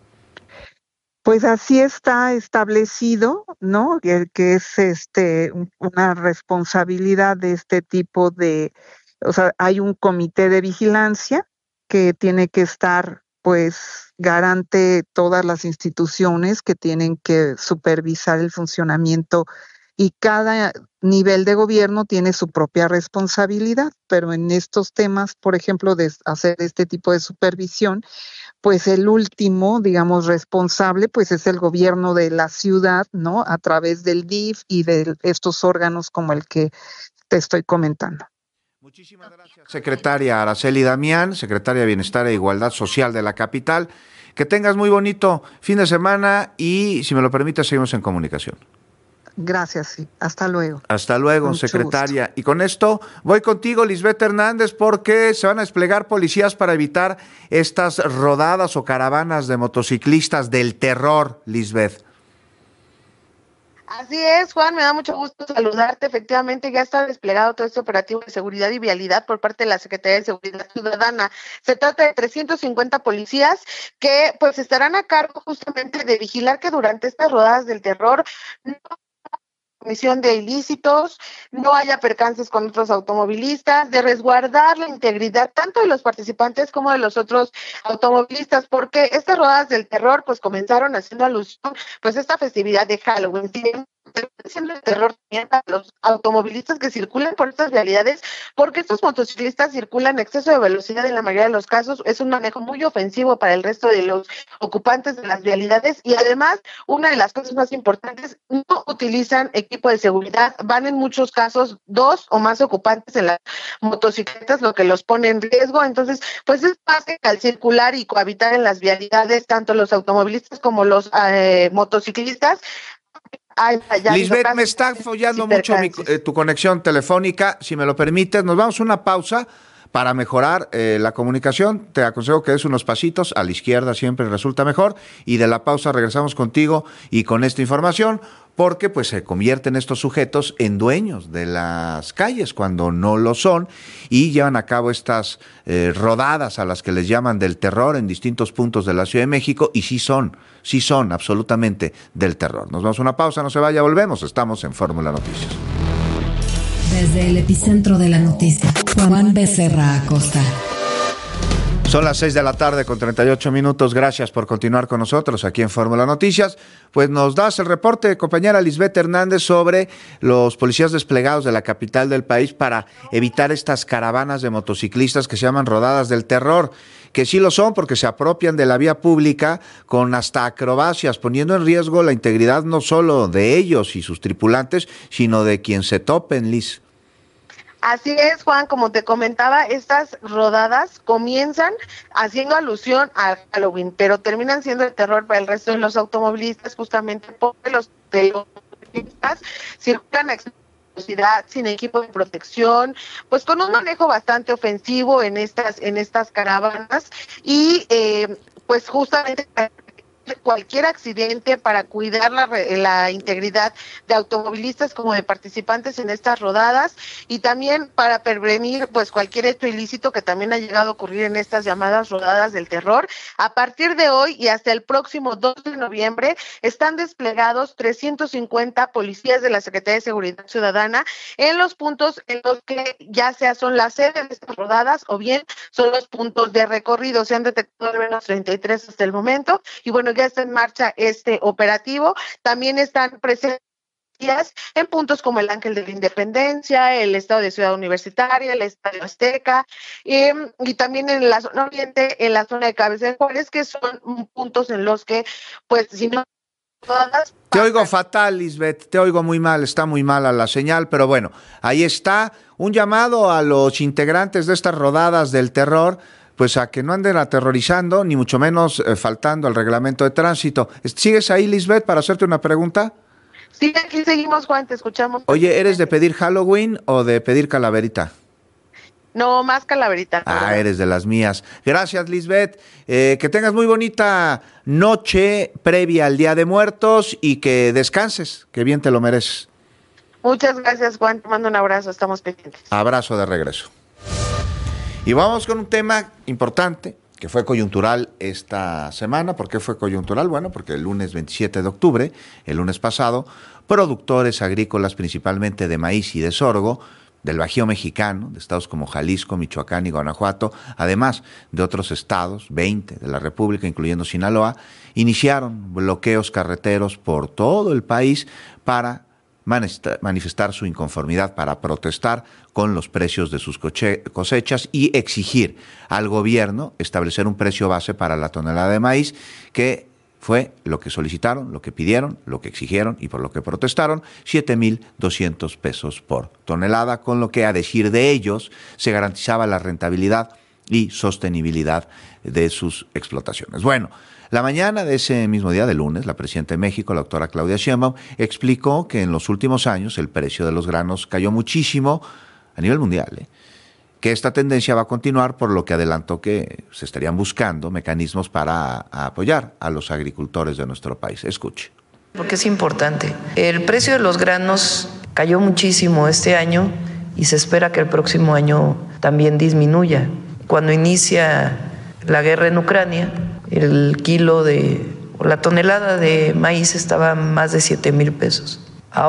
Pues así está establecido, ¿no?, que, que es este una responsabilidad de este tipo de, o sea, hay un comité de vigilancia que tiene que estar pues garante todas las instituciones que tienen que supervisar el funcionamiento, y cada nivel de gobierno tiene su propia responsabilidad, pero en estos temas, por ejemplo, de hacer este tipo de supervisión, pues el último, digamos, responsable, pues es el gobierno de la ciudad, ¿no?, a través del D I F y de estos órganos como el que te estoy comentando. Muchísimas gracias, secretaria Araceli Damián, secretaria de Bienestar e Igualdad Social de la capital. Que tengas muy bonito fin de semana y, si me lo permite, seguimos en comunicación. Gracias, sí. Hasta luego. Hasta luego, Mucho secretaria. gusto. Y con esto voy contigo, Lisbeth Hernández, porque se van a desplegar policías para evitar estas rodadas o caravanas de motociclistas del terror, Lisbeth. Así es, Juan, me da mucho gusto saludarte. Efectivamente, ya está desplegado todo este operativo de seguridad y vialidad por parte de la Secretaría de Seguridad Ciudadana. Se trata de trescientos cincuenta policías que pues estarán a cargo justamente de vigilar que durante estas rodadas del terror no comisión de ilícitos, no haya percances con otros automovilistas, de resguardar la integridad tanto de los participantes como de los otros automovilistas, porque estas rodadas del terror pues comenzaron haciendo alusión pues a esta festividad de Halloween, siendo el terror también a los automovilistas que circulan por estas vialidades, porque estos motociclistas circulan en exceso de velocidad en la mayoría de los casos, es un manejo muy ofensivo para el resto de los ocupantes de las vialidades, y además, una de las cosas más importantes, no utilizan equipo de seguridad, van en muchos casos dos o más ocupantes en las motocicletas, lo que los pone en riesgo. Entonces, pues es fácil al circular y cohabitar en las vialidades, tanto los automovilistas como los eh, motociclistas. Ay, Lisbeth, me está fallando mucho mi, eh, tu conexión telefónica. Si me lo permites, nos vamos a una pausa para mejorar eh, la comunicación. Te aconsejo que des unos pasitos a la izquierda, siempre resulta mejor, y de la pausa regresamos contigo y con esta información, porque pues se convierten estos sujetos en dueños de las calles cuando no lo son, y llevan a cabo estas eh, rodadas a las que les llaman del terror en distintos puntos de la Ciudad de México, y sí son, sí son absolutamente del terror. Nos vamos a una pausa, no se vaya, volvemos, estamos en Fórmula Noticias. Desde el epicentro de la noticia, Juan Becerra Acosta. Son las seis de la tarde con treinta y ocho minutos. Gracias por continuar con nosotros aquí en Fórmula Noticias. Pues nos das el reporte, compañera Lisbeth Hernández, sobre los policías desplegados de la capital del país para evitar estas caravanas de motociclistas que se llaman rodadas del terror, que sí lo son porque se apropian de la vía pública con hasta acrobacias, poniendo en riesgo la integridad no solo de ellos y sus tripulantes, sino de quien se topen, Liz. Así es, Juan, como te comentaba, estas rodadas comienzan haciendo alusión a Halloween, pero terminan siendo de terror para el resto de los automovilistas, justamente porque los de los circulan a velocidad, sin equipo de protección, pues con un manejo bastante ofensivo en estas en estas caravanas y eh, pues justamente cualquier accidente, para cuidar la, la integridad de automovilistas como de participantes en estas rodadas, y también para prevenir pues cualquier hecho ilícito que también ha llegado a ocurrir en estas llamadas rodadas del terror. A partir de hoy y hasta el próximo dos de noviembre están desplegados trescientos cincuenta policías de la Secretaría de Seguridad Ciudadana en los puntos en los que ya sea son las sedes de estas rodadas o bien son los puntos de recorrido. Se han detectado al menos treinta y tres hasta el momento, y bueno, ya está en marcha este operativo. También están presentes en puntos como el Ángel de la Independencia, el Estado de Ciudad Universitaria, el Estadio Azteca, eh, y también en la zona oriente, en la zona de Cabeza de Juárez, que son puntos en los que, pues, si no todas... Te oigo fatal, Lisbeth, te oigo muy mal, está muy mala la señal, pero bueno, ahí está un llamado a los integrantes de estas rodadas del terror, pues a que no anden aterrorizando, ni mucho menos eh, faltando al reglamento de tránsito. ¿Sigues ahí, Lisbeth, para hacerte una pregunta? Sí, aquí seguimos, Juan, te escuchamos. Oye, ¿eres de pedir Halloween o de pedir calaverita? No, más calaverita. Ah, ¿verdad? Eres de las mías. Gracias, Lisbeth. Eh, que tengas muy bonita noche previa al Día de Muertos y que descanses, que bien te lo mereces. Muchas gracias, Juan. Te mando un abrazo, estamos pendientes. Abrazo de regreso. Y vamos con un tema importante que fue coyuntural esta semana. ¿Por qué fue coyuntural? Bueno, porque el lunes veintisiete de octubre, el lunes pasado, productores agrícolas principalmente de maíz y de sorgo del Bajío mexicano, de estados como Jalisco, Michoacán y Guanajuato, además de otros estados, veinte de la República, incluyendo Sinaloa, iniciaron bloqueos carreteros por todo el país para manifestar su inconformidad, para protestar con los precios de sus cosechas y exigir al gobierno establecer un precio base para la tonelada de maíz, que fue lo que solicitaron, lo que pidieron, lo que exigieron y por lo que protestaron, siete mil doscientos pesos por tonelada, con lo que, a decir de ellos, se garantizaba la rentabilidad y sostenibilidad de sus explotaciones. Bueno, la mañana de ese mismo día, de lunes, la presidenta de México, la doctora Claudia Sheinbaum, explicó que en los últimos años el precio de los granos cayó muchísimo a nivel mundial, ¿eh? que esta tendencia va a continuar, por lo que adelantó que se estarían buscando mecanismos para apoyar a los agricultores de nuestro país. Escuche. Porque es importante. El precio de los granos cayó muchísimo este año y se espera que el próximo año también disminuya. Cuando inicia la guerra en Ucrania, el kilo de, o la tonelada de maíz estaba más de siete mil pesos.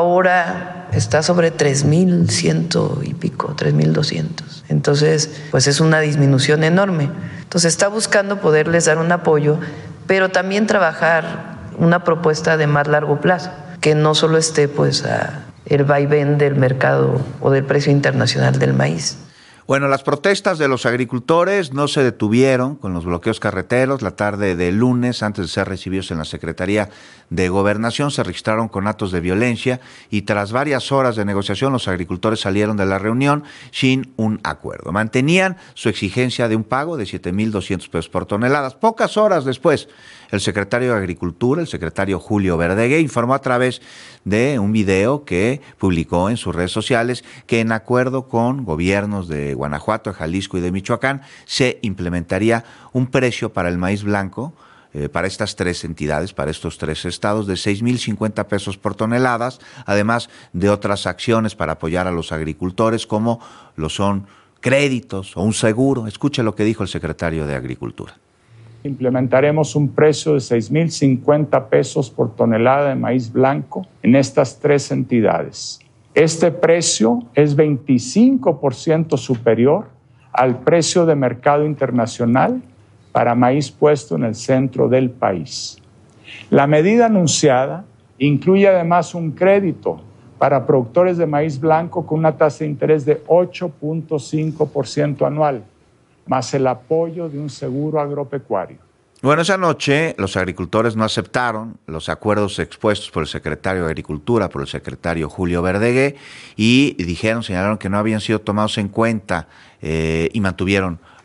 Ahora está sobre tres mil ciento y pico, tres mil doscientos. Entonces, pues es una disminución enorme. Entonces está buscando poderles dar un apoyo, pero también trabajar una propuesta de más largo plazo, que no solo esté pues a el vaivén del mercado o del precio internacional del maíz. Bueno, las protestas de los agricultores no se detuvieron con los bloqueos carreteros. La tarde del lunes, antes de ser recibidos en la Secretaría de Gobernación, se registraron conatos de violencia y tras varias horas de negociación, los agricultores salieron de la reunión sin un acuerdo. Mantenían su exigencia de un pago de siete mil doscientos pesos por toneladas. Pocas horas después, el secretario de Agricultura, el secretario Julio Verdeguer, informó a través de un video que publicó en sus redes sociales que, en acuerdo con gobiernos de Guanajuato, de Jalisco y de Michoacán, se implementaría un precio para el maíz blanco, eh, para estas tres entidades, para estos tres estados, de seis mil cincuenta pesos por toneladas, además de otras acciones para apoyar a los agricultores, como lo son créditos o un seguro. Escuche lo que dijo el secretario de Agricultura. Implementaremos un precio de seis mil cincuenta pesos por tonelada de maíz blanco en estas tres entidades. Este precio es veinticinco por ciento superior al precio de mercado internacional para maíz puesto en el centro del país. La medida anunciada incluye además un crédito para productores de maíz blanco con una tasa de interés de ocho punto cinco por ciento anual, más el apoyo de un seguro agropecuario. Bueno, esa noche los agricultores no aceptaron los acuerdos expuestos por el secretario de Agricultura, por el secretario Julio Verdeguer, y dijeron, señalaron que no habían sido tomados en cuenta eh, y mantuvieron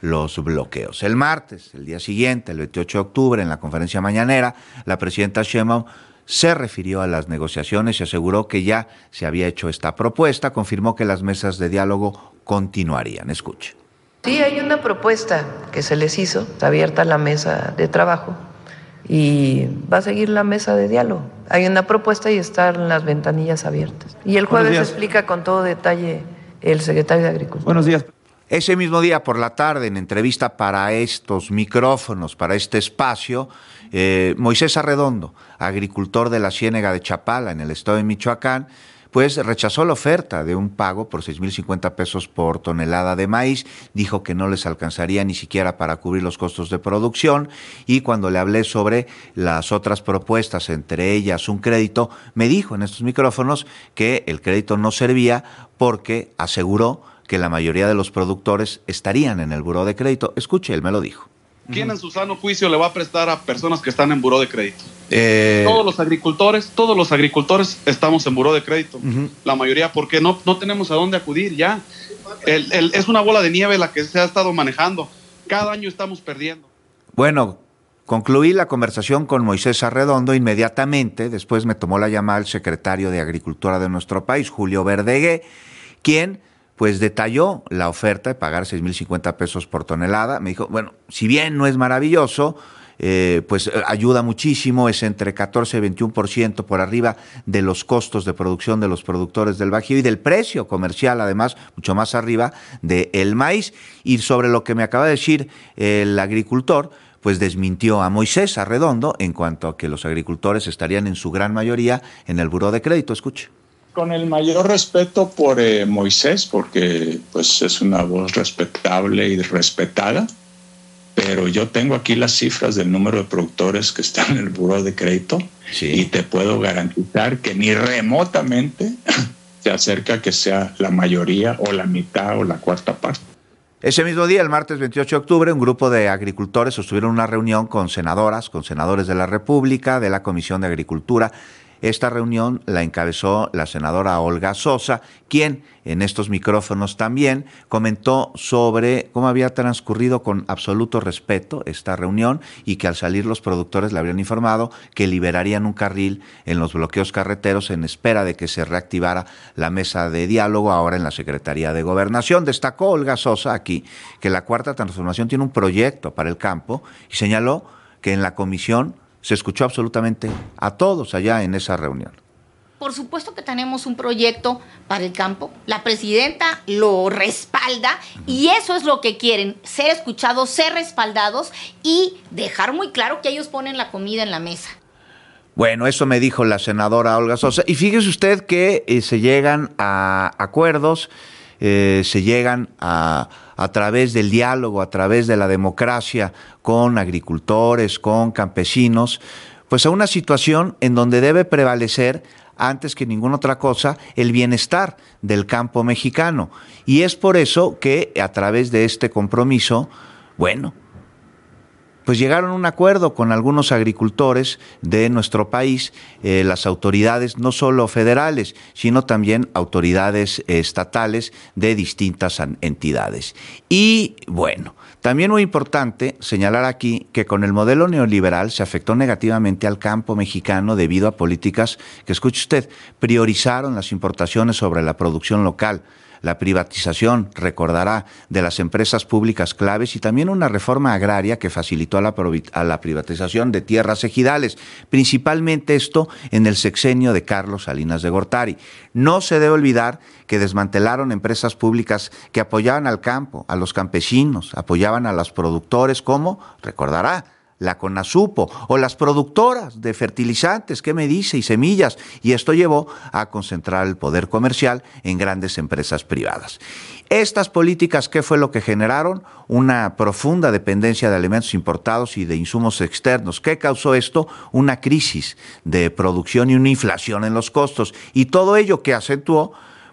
los bloqueos. El martes, el día siguiente, el veintiocho de octubre, en la conferencia mañanera, la presidenta Sheinbaum se refirió a las negociaciones y aseguró que ya se había hecho esta propuesta, confirmó que las mesas de diálogo continuarían. Escuche. Sí, hay una propuesta que se les hizo, está abierta la mesa de trabajo y va a seguir la mesa de diálogo. Hay una propuesta y están las ventanillas abiertas. Y el jueves explica con todo detalle el secretario de Agricultura. Buenos días. Ese mismo día por la tarde, en entrevista para estos micrófonos, para este espacio, eh, Moisés Arredondo, agricultor de la Ciénega de Chapala, en el estado de Michoacán, pues rechazó la oferta de un pago por seis mil cincuenta pesos por tonelada de maíz, dijo que no les alcanzaría ni siquiera para cubrir los costos de producción, y cuando le hablé sobre las otras propuestas, entre ellas un crédito, me dijo en estos micrófonos que el crédito no servía porque aseguró que la mayoría de los productores estarían en el buró de crédito. Escuche, él me lo dijo. ¿Quién en su sano juicio le va a prestar a personas que están en buró de crédito? Eh... Todos los agricultores, todos los agricultores estamos en buró de crédito. Uh-huh. La mayoría, porque no, no tenemos a dónde acudir ya. El, el, es una bola de nieve la que se ha estado manejando. Cada año estamos perdiendo. Bueno, concluí la conversación con Moisés Arredondo. Inmediatamente después me tomó la llamada el secretario de Agricultura de nuestro país, Julio Verdegué, quien pues detalló la oferta de pagar seis mil cincuenta pesos por tonelada. Me dijo, bueno, si bien no es maravilloso, eh, pues ayuda muchísimo, es entre catorce y veintiuno por ciento por arriba de los costos de producción de los productores del Bajío y del precio comercial, además, mucho más arriba del maíz. Y sobre lo que me acaba de decir el agricultor, pues desmintió a Moisés Arredondo en cuanto a que los agricultores estarían en su gran mayoría en el buró de crédito. Escuche. Con el mayor respeto por eh, Moisés, porque pues es una voz respetable y respetada, pero yo tengo aquí las cifras del número de productores que están en el buró de crédito, sí, y te puedo garantizar que ni remotamente se acerca a que sea la mayoría o la mitad o la cuarta parte. Ese mismo día, el martes veintiocho de octubre, un grupo de agricultores sostuvieron una reunión con senadoras, con senadores de la República, de la Comisión de Agricultura. Esta reunión la encabezó la senadora Olga Sosa, quien en estos micrófonos también comentó sobre cómo había transcurrido con absoluto respeto esta reunión y que al salir los productores le habrían informado que liberarían un carril en los bloqueos carreteros en espera de que se reactivara la mesa de diálogo ahora en la Secretaría de Gobernación. Destacó Olga Sosa aquí que la Cuarta Transformación tiene un proyecto para el campo y señaló que en la comisión se escuchó absolutamente a todos allá en esa reunión. Por supuesto que tenemos un proyecto para el campo. La presidenta lo respalda y eso es lo que quieren, ser escuchados, ser respaldados y dejar muy claro que ellos ponen la comida en la mesa. Bueno, eso me dijo la senadora Olga Sosa. Y fíjese usted que eh, se llegan a acuerdos, eh, se llegan a... a través del diálogo, a través de la democracia con agricultores, con campesinos, pues a una situación en donde debe prevalecer, antes que ninguna otra cosa, el bienestar del campo mexicano. Y es por eso que a través de este compromiso, bueno, pues llegaron a un acuerdo con algunos agricultores de nuestro país, eh, las autoridades no solo federales, sino también autoridades eh, estatales de distintas entidades. Y bueno, también muy importante señalar aquí que con el modelo neoliberal se afectó negativamente al campo mexicano debido a políticas que, escuche usted, priorizaron las importaciones sobre la producción local, la privatización, recordará, de las empresas públicas claves y también una reforma agraria que facilitó a la, a la privatización de tierras ejidales, principalmente esto en el sexenio de Carlos Salinas de Gortari. No se debe olvidar que desmantelaron empresas públicas que apoyaban al campo, a los campesinos, apoyaban a los productores, como, recordará, la CONASUPO o las productoras de fertilizantes, ¿qué me dice? Y semillas, y esto llevó a concentrar el poder comercial en grandes empresas privadas. Estas políticas, ¿qué fue lo que generaron? Una profunda dependencia de alimentos importados y de insumos externos. ¿Qué causó esto? Una crisis de producción y una inflación en los costos, y todo ello que acentuó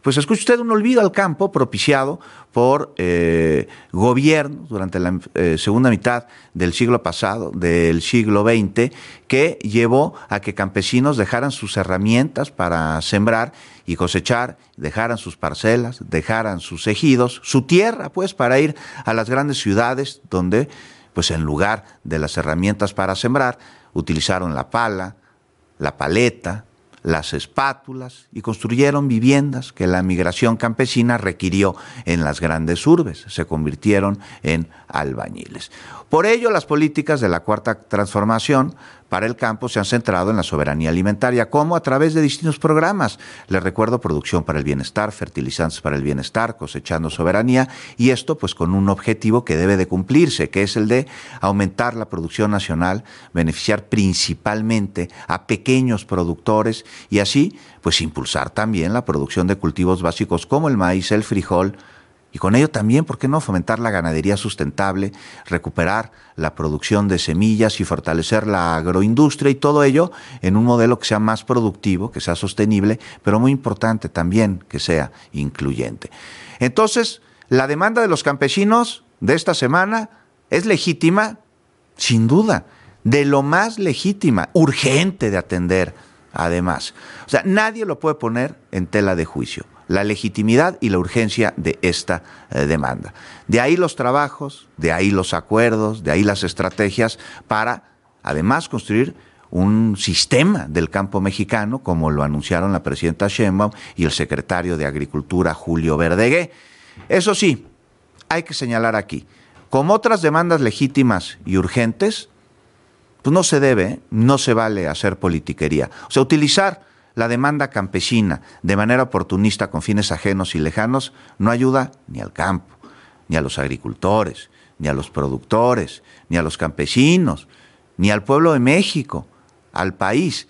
pues escuche usted, un olvido al campo propiciado por eh, gobiernos durante la eh, segunda mitad del siglo pasado, del siglo veinte, que llevó a que campesinos dejaran sus herramientas para sembrar y cosechar, dejaran sus parcelas, dejaran sus ejidos, su tierra, pues, para ir a las grandes ciudades donde, pues, en lugar de las herramientas para sembrar, utilizaron la pala, la paleta, las espátulas y construyeron viviendas que la migración campesina requirió en las grandes urbes, se convirtieron en albañiles. Por ello, las políticas de la Cuarta Transformación para el campo se han centrado en la soberanía alimentaria, como a través de distintos programas. Les recuerdo: Producción para el Bienestar, Fertilizantes para el Bienestar, Cosechando Soberanía, y esto pues con un objetivo que debe de cumplirse, que es el de aumentar la producción nacional, beneficiar principalmente a pequeños productores y así pues impulsar también la producción de cultivos básicos como el maíz, el frijol, y con ello también, ¿por qué no?, fomentar la ganadería sustentable, recuperar la producción de semillas y fortalecer la agroindustria, y todo ello en un modelo que sea más productivo, que sea sostenible, pero muy importante también que sea incluyente. Entonces, la demanda de los campesinos de esta semana es legítima, sin duda, de lo más legítima, urgente de atender, además. O sea, nadie lo puede poner en tela de juicio, la legitimidad y la urgencia de esta eh, demanda. De ahí los trabajos, de ahí los acuerdos, de ahí las estrategias para, además, construir un sistema del campo mexicano, como lo anunciaron la presidenta Sheinbaum y el secretario de Agricultura, Julio Verdegué. Eso sí, hay que señalar aquí, como otras demandas legítimas y urgentes, pues no se debe, no se vale hacer politiquería. O sea, utilizar la demanda campesina de manera oportunista con fines ajenos y lejanos no ayuda ni al campo, ni a los agricultores, ni a los productores, ni a los campesinos, ni al pueblo de México, al país.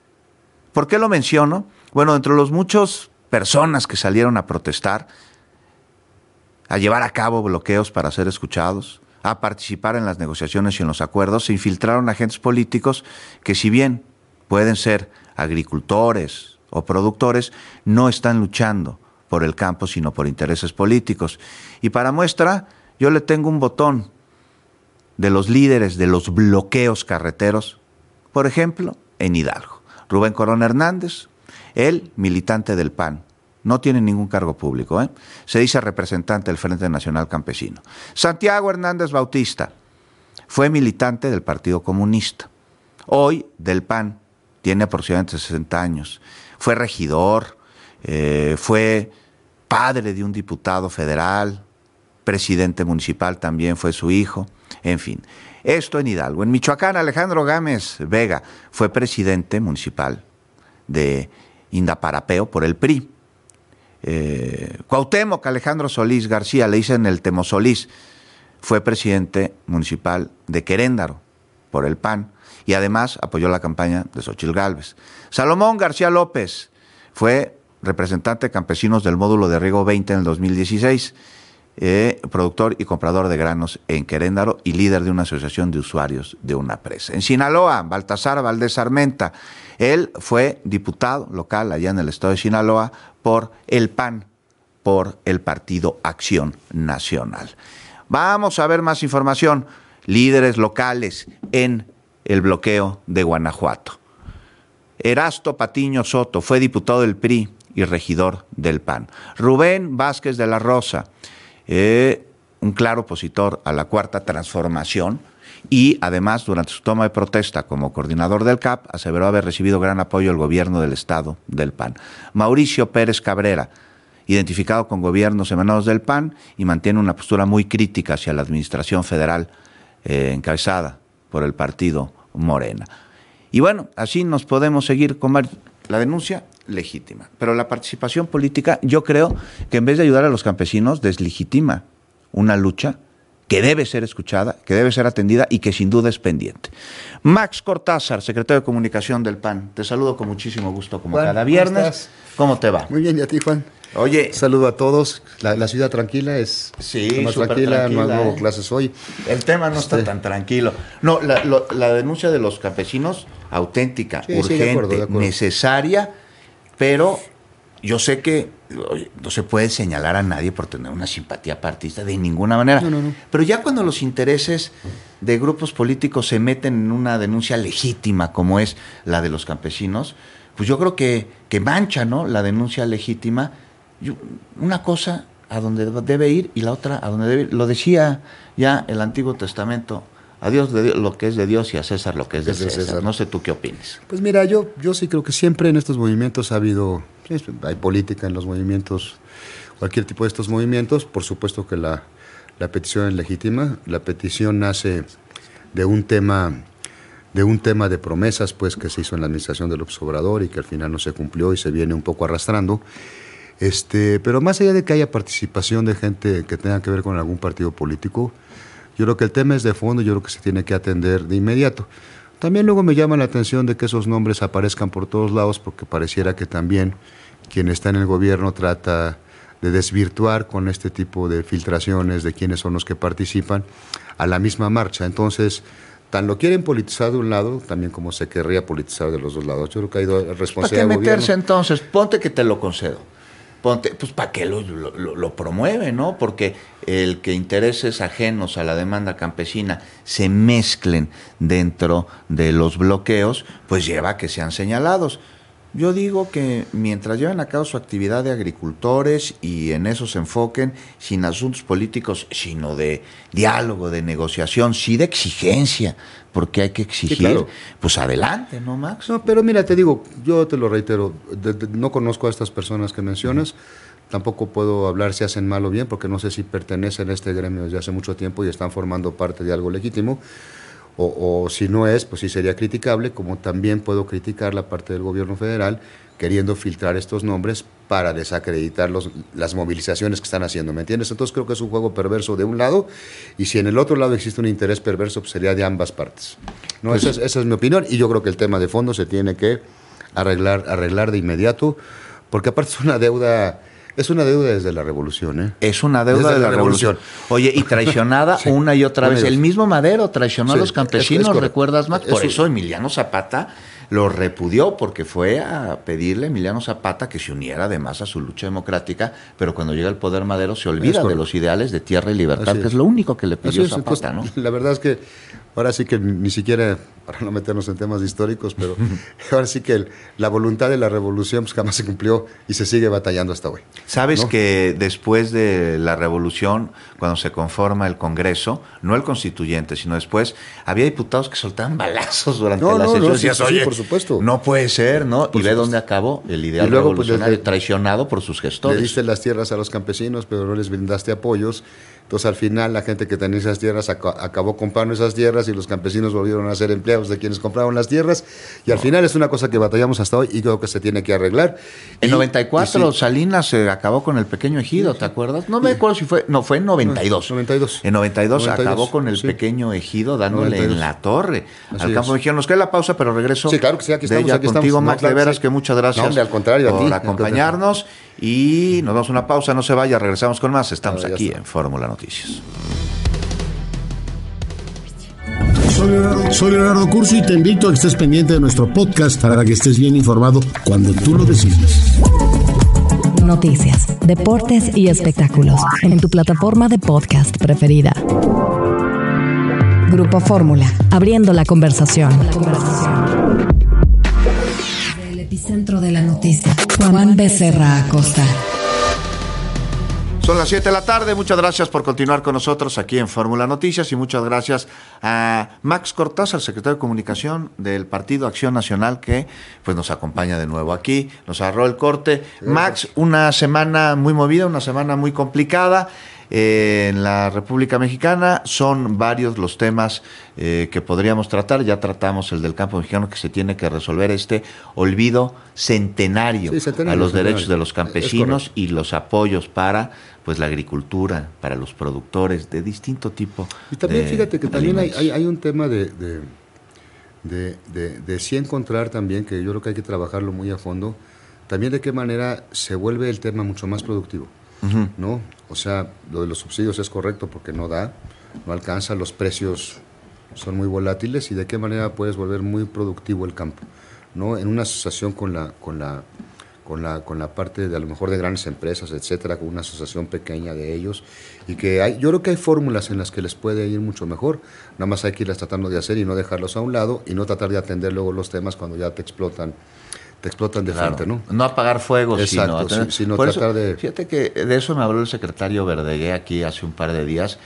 ¿Por qué lo menciono? Bueno, entre los muchos personas que salieron a protestar, a llevar a cabo bloqueos para ser escuchados, a participar en las negociaciones y en los acuerdos, se infiltraron agentes políticos que, si bien pueden ser agricultores o productores, no están luchando por el campo, sino por intereses políticos. Y para muestra, yo le tengo un botón de los líderes de los bloqueos carreteros, por ejemplo, en Hidalgo. Rubén Corona Hernández, él, militante del P A N, no tiene ningún cargo público, ¿eh? Se dice representante del Frente Nacional Campesino. Santiago Hernández Bautista fue militante del Partido Comunista, hoy del P A N, tiene aproximadamente sesenta años, fue regidor, eh, fue padre de un diputado federal, presidente municipal también fue su hijo, en fin. Esto en Hidalgo. En Michoacán, Alejandro Gámez Vega fue presidente municipal de Indaparapeo por el P R I. Eh, Cuauhtémoc Alejandro Solís García, le dicen el Temosolís, fue presidente municipal de Queréndaro por el P A N y además apoyó la campaña de Xóchitl Gálvez. Salomón García López fue representante de campesinos del módulo de riego veinte en el dos mil dieciséis, eh, productor y comprador de granos en Queréndaro y líder de una asociación de usuarios de una presa. En Sinaloa, Baltasar Valdés Armenta, él fue diputado local allá en el estado de Sinaloa por el P A N, por el Partido Acción Nacional. Vamos a ver más información. Líderes locales en el bloqueo de Guanajuato. Erasto Patiño Soto fue diputado del P R I y regidor del P A N. Rubén Vázquez de la Rosa, eh, un claro opositor a la Cuarta Transformación, y además durante su toma de protesta como coordinador del C A P aseveró haber recibido gran apoyo del gobierno del estado del P A N. Mauricio Pérez Cabrera, identificado con gobiernos emanados del P A N y mantiene una postura muy crítica hacia la administración federal eh, encabezada por el partido Morena. Y bueno, así nos podemos seguir con la denuncia legítima, pero la participación política, yo creo que en vez de ayudar a los campesinos, deslegitima una lucha que debe ser escuchada, que debe ser atendida y que sin duda es pendiente. Max Cortázar, secretario de Comunicación del P A N, te saludo con muchísimo gusto como Juan, cada viernes. ¿Cómo, ¿Cómo te va? Muy bien, y a ti, Juan. Oye, saludo a todos. La, la ciudad tranquila es sí, más tranquila, tranquila, no hago ¿eh? clases hoy. El tema no este... está tan tranquilo. No, la, lo, la denuncia de los campesinos, auténtica, sí, urgente, sí, de acuerdo, de acuerdo. necesaria, pero yo sé que no se puede señalar a nadie por tener una simpatía partidista de ninguna manera. No, no, no. Pero ya cuando los intereses de grupos políticos se meten en una denuncia legítima, como es la de los campesinos, pues yo creo que, que mancha, ¿no?, la denuncia legítima. Yo, una cosa a donde debe ir y la otra a donde debe ir. Lo decía ya el Antiguo Testamento: a Dios de Dios lo que es de Dios y a César lo que es de, es de César. César. No sé tú qué opinas. Pues mira, yo, yo sí creo que siempre en estos movimientos ha habido, hay política en los movimientos, cualquier tipo de estos movimientos. Por supuesto que la, la petición es legítima. La petición nace de un tema de un tema de promesas, pues, que se hizo en la administración de López Obrador y que al final no se cumplió y se viene un poco arrastrando. Este, pero más allá de que haya participación de gente que tenga que ver con algún partido político, yo creo que el tema es de fondo, yo creo que se tiene que atender de inmediato. También luego me llama la atención de que esos nombres aparezcan por todos lados, porque pareciera que también quien está en el gobierno trata de desvirtuar con este tipo de filtraciones de quiénes son los que participan a la misma marcha. Entonces, tan lo quieren politizar de un lado, también como se querría politizar de los dos lados. Yo creo que hay dos responsabilidades. ¿Para qué meterse entonces? Ponte que te lo concedo. Ponte, pues para qué lo, lo, lo promueve, ¿no? Porque el que intereses ajenos a la demanda campesina se mezclen dentro de los bloqueos, pues lleva a que sean señalados. Yo digo que mientras lleven a cabo su actividad de agricultores y en eso se enfoquen, sin asuntos políticos, sino de diálogo, de negociación, sí de exigencia, porque hay que exigir, sí, claro. Pues adelante, ¿no, Max? No, pero mira, te digo, yo te lo reitero, de, de, no conozco a estas personas que mencionas, uh-huh. Tampoco puedo hablar si hacen mal o bien, porque no sé si pertenecen a este gremio desde hace mucho tiempo y están formando parte de algo legítimo. O, o si no es, pues sí sería criticable, como también puedo criticar la parte del gobierno federal queriendo filtrar estos nombres para desacreditar los, las movilizaciones que están haciendo, ¿me entiendes? Entonces creo que es un juego perverso de un lado, y si en el otro lado existe un interés perverso, pues sería de ambas partes. No, pues, esa, es, esa es mi opinión, y yo creo que el tema de fondo se tiene que arreglar, arreglar de inmediato, porque aparte es una deuda... Es una deuda desde la revolución, ¿eh? Es una deuda desde de la, la revolución. revolución. Oye, y traicionada sí, una y otra vez. El mismo Madero traicionó sí, a los campesinos, es, es ¿recuerdas, Max? Por eso Emiliano Zapata lo repudió, porque fue a pedirle a Emiliano Zapata que se uniera además a su lucha democrática, pero cuando llega al poder Madero se olvida de los ideales de tierra y libertad, Así que es. es lo único que le pidió es, Zapata, entonces, ¿no? La verdad es que ahora sí que ni siquiera, para no meternos en temas históricos, pero ahora sí que el, la voluntad de la revolución pues jamás se cumplió y se sigue batallando hasta hoy. ¿Sabes ¿no? que después de la revolución, cuando se conforma el Congreso, no el constituyente, sino después, había diputados que soltaban balazos durante no, la no, sesión? No, sí, sí, Oye, por supuesto. No puede ser, ¿no? Por y ve supuesto. Dónde acabó el ideal luego, revolucionario, pues, traicionado por sus gestores. Le diste las tierras a los campesinos, pero no les brindaste apoyos. Entonces, al final, la gente que tenía esas tierras ac- acabó comprando esas tierras y los campesinos volvieron a ser empleados de quienes compraron las tierras. Y al no. final es una cosa que batallamos hasta hoy y creo que se tiene que arreglar. En y, noventa y cuatro, sí. Salinas se acabó con el pequeño ejido, ¿te acuerdas? No me acuerdo si fue... No, fue en noventa y dos. noventa y dos. En noventa y dos, noventa y dos acabó con el sí. pequeño ejido dándole noventa y dos. En la torre Así al campo mexicano. Nos queda la pausa, pero regreso. Sí, claro que sí, aquí estamos. De ella aquí contigo, estamos. Max, no, de veras sí. que muchas gracias no, hombre, al contrario, por a ti, acompañarnos. Y nos damos una pausa, no se vaya, regresamos con más. Estamos no, aquí está. En Fórmula Noticias. Soy Leonardo, soy Leonardo Curso y te invito a que estés pendiente de nuestro podcast para que estés bien informado cuando tú lo decidas. Noticias, deportes y espectáculos en tu plataforma de podcast preferida. Grupo Fórmula, abriendo la conversación. La conversación. El epicentro de la noticia. Juan Becerra Acosta. Son las siete de la tarde, muchas gracias por continuar con nosotros aquí en Fórmula Noticias y muchas gracias a Max Cortázar, secretario de Comunicación del Partido Acción Nacional, que pues nos acompaña de nuevo aquí, nos agarró el corte. Max, una semana muy movida, una semana muy complicada. Eh, en la República Mexicana son varios los temas eh, que podríamos tratar. Ya tratamos el del campo mexicano, que se tiene que resolver este olvido centenario, sí, centenario a los centenario. derechos de los campesinos y los apoyos para pues la agricultura, para los productores de distinto tipo. Y también de, fíjate que también hay, hay, hay un tema de, de, de, de, de sí encontrar también, que yo creo que hay que trabajarlo muy a fondo, también de qué manera se vuelve el tema mucho más productivo. Uh-huh. ¿No? O sea, lo de los subsidios es correcto porque no da, no alcanza, los precios son muy volátiles, y de qué manera puedes volver muy productivo el campo, ¿no? En una asociación con la con la con la, con la parte de a lo mejor de grandes empresas, etcétera, con una asociación pequeña de ellos, y que hay, yo creo que hay fórmulas en las que les puede ir mucho mejor, nada más hay que irlas tratando de hacer y no dejarlos a un lado, y no tratar de atender luego los temas cuando ya te explotan, te explotan de Claro, frente, ¿no? No apagar fuegos, Exacto, sino, atender. sí, sino Por tratar eso, de... Fíjate que de eso me habló el secretario Verdegué aquí hace un par de días,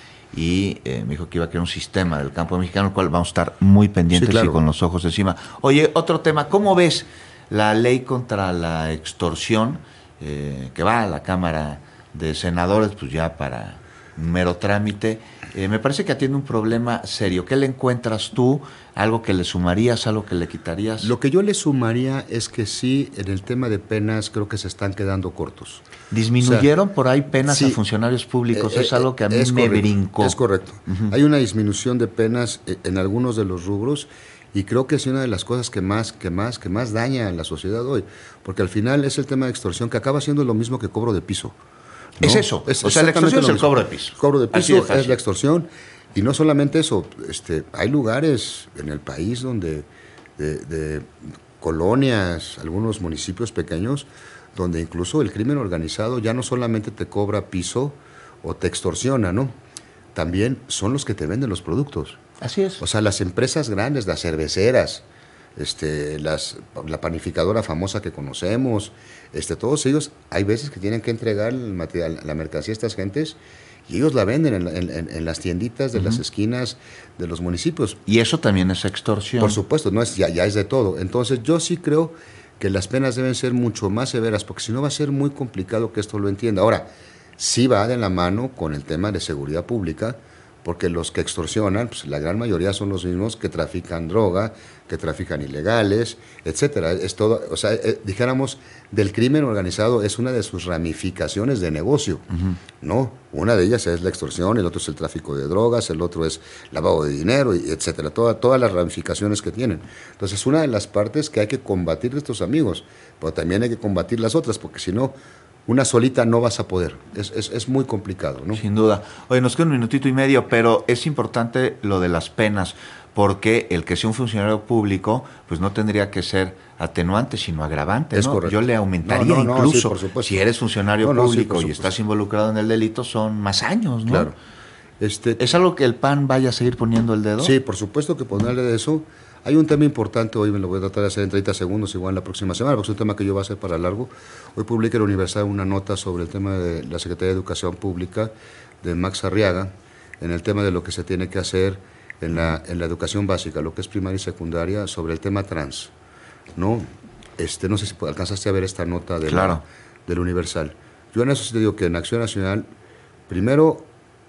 y eh, me dijo que iba a crear un sistema del campo mexicano, el cual vamos a estar muy pendientes Sí, claro. y con los ojos encima. Oye, otro tema, ¿cómo ves la ley contra la extorsión eh, que va a la Cámara de Senadores, pues ya para un mero trámite? Eh, me parece que atiende un problema serio. ¿Qué le encuentras tú? ¿Algo que le sumarías, algo que le quitarías? Lo que yo le sumaría es que sí, en el tema de penas creo que se están quedando cortos. ¿Disminuyeron O sea, por ahí penas sí, a funcionarios públicos? eh, es algo que a mí es me correcto, brincó. Es correcto. Uh-huh. Hay una disminución de penas en algunos de los rubros y creo que es una de las cosas que más, que más, que más daña a la sociedad hoy, porque al final es el tema de extorsión que acaba siendo lo mismo que cobro de piso. ¿no? Es eso. Es o sea, la extorsión es el cobro de piso. El cobro de Así de piso fácil. es la extorsión. Y no solamente eso, este, hay lugares en el país donde, de, de colonias, algunos municipios pequeños, donde incluso el crimen organizado ya no solamente te cobra piso o te extorsiona, ¿no? También son los que te venden los productos. Así es. O sea, las empresas grandes, las cerveceras, este, las, la panificadora famosa que conocemos, este, todos ellos, hay veces que tienen que entregar el material, la mercancía a estas gentes y ellos la venden en, en, en las tienditas de uh-huh. las esquinas de los municipios. Y eso también es extorsión. Por supuesto, no es, ya, ya es de todo. Entonces yo sí creo que las penas deben ser mucho más severas, porque si no va a ser muy complicado que esto lo entienda. Ahora, sí va de la mano con el tema de seguridad pública, porque los que extorsionan, pues la gran mayoría son los mismos que trafican droga, que trafican ilegales, etcétera. Es todo, o sea, eh, dijéramos, del crimen organizado es una de sus ramificaciones de negocio, uh-huh. ¿no? Una de ellas es la extorsión, el otro es el tráfico de drogas, el otro es lavado de dinero, y etcétera. Toda, todas las ramificaciones que tienen. Entonces, una de las partes que hay que combatir de estos amigos, pero también hay que combatir las otras, porque si no, una solita no vas a poder, es, es, es muy complicado, ¿no? Sin duda. Oye, nos queda un minutito y medio, pero es importante lo de las penas, porque el que sea un funcionario público, pues no tendría que ser atenuante, sino agravante, es ¿no? Correcto. Yo le aumentaría no, no, incluso, no, sí, por si eres funcionario no, no, público sí, y estás involucrado en el delito, son más años, ¿no? Claro. Este, ¿Es algo que el P A N vaya a seguir poniendo el dedo? Sí, por supuesto que ponerle de eso. Hay un tema importante, hoy me lo voy a tratar de hacer en treinta segundos, igual la próxima semana, porque es un tema que yo voy a hacer para largo. Hoy publica el Universal una nota sobre el tema de la Secretaría de Educación Pública, de Max Arriaga, en el tema de lo que se tiene que hacer en la, en la educación básica, lo que es primaria y secundaria, sobre el tema trans, ¿no? Este, no sé si alcanzaste a ver esta nota de claro. la, del Universal. Yo en eso sí te digo que en Acción Nacional, primero,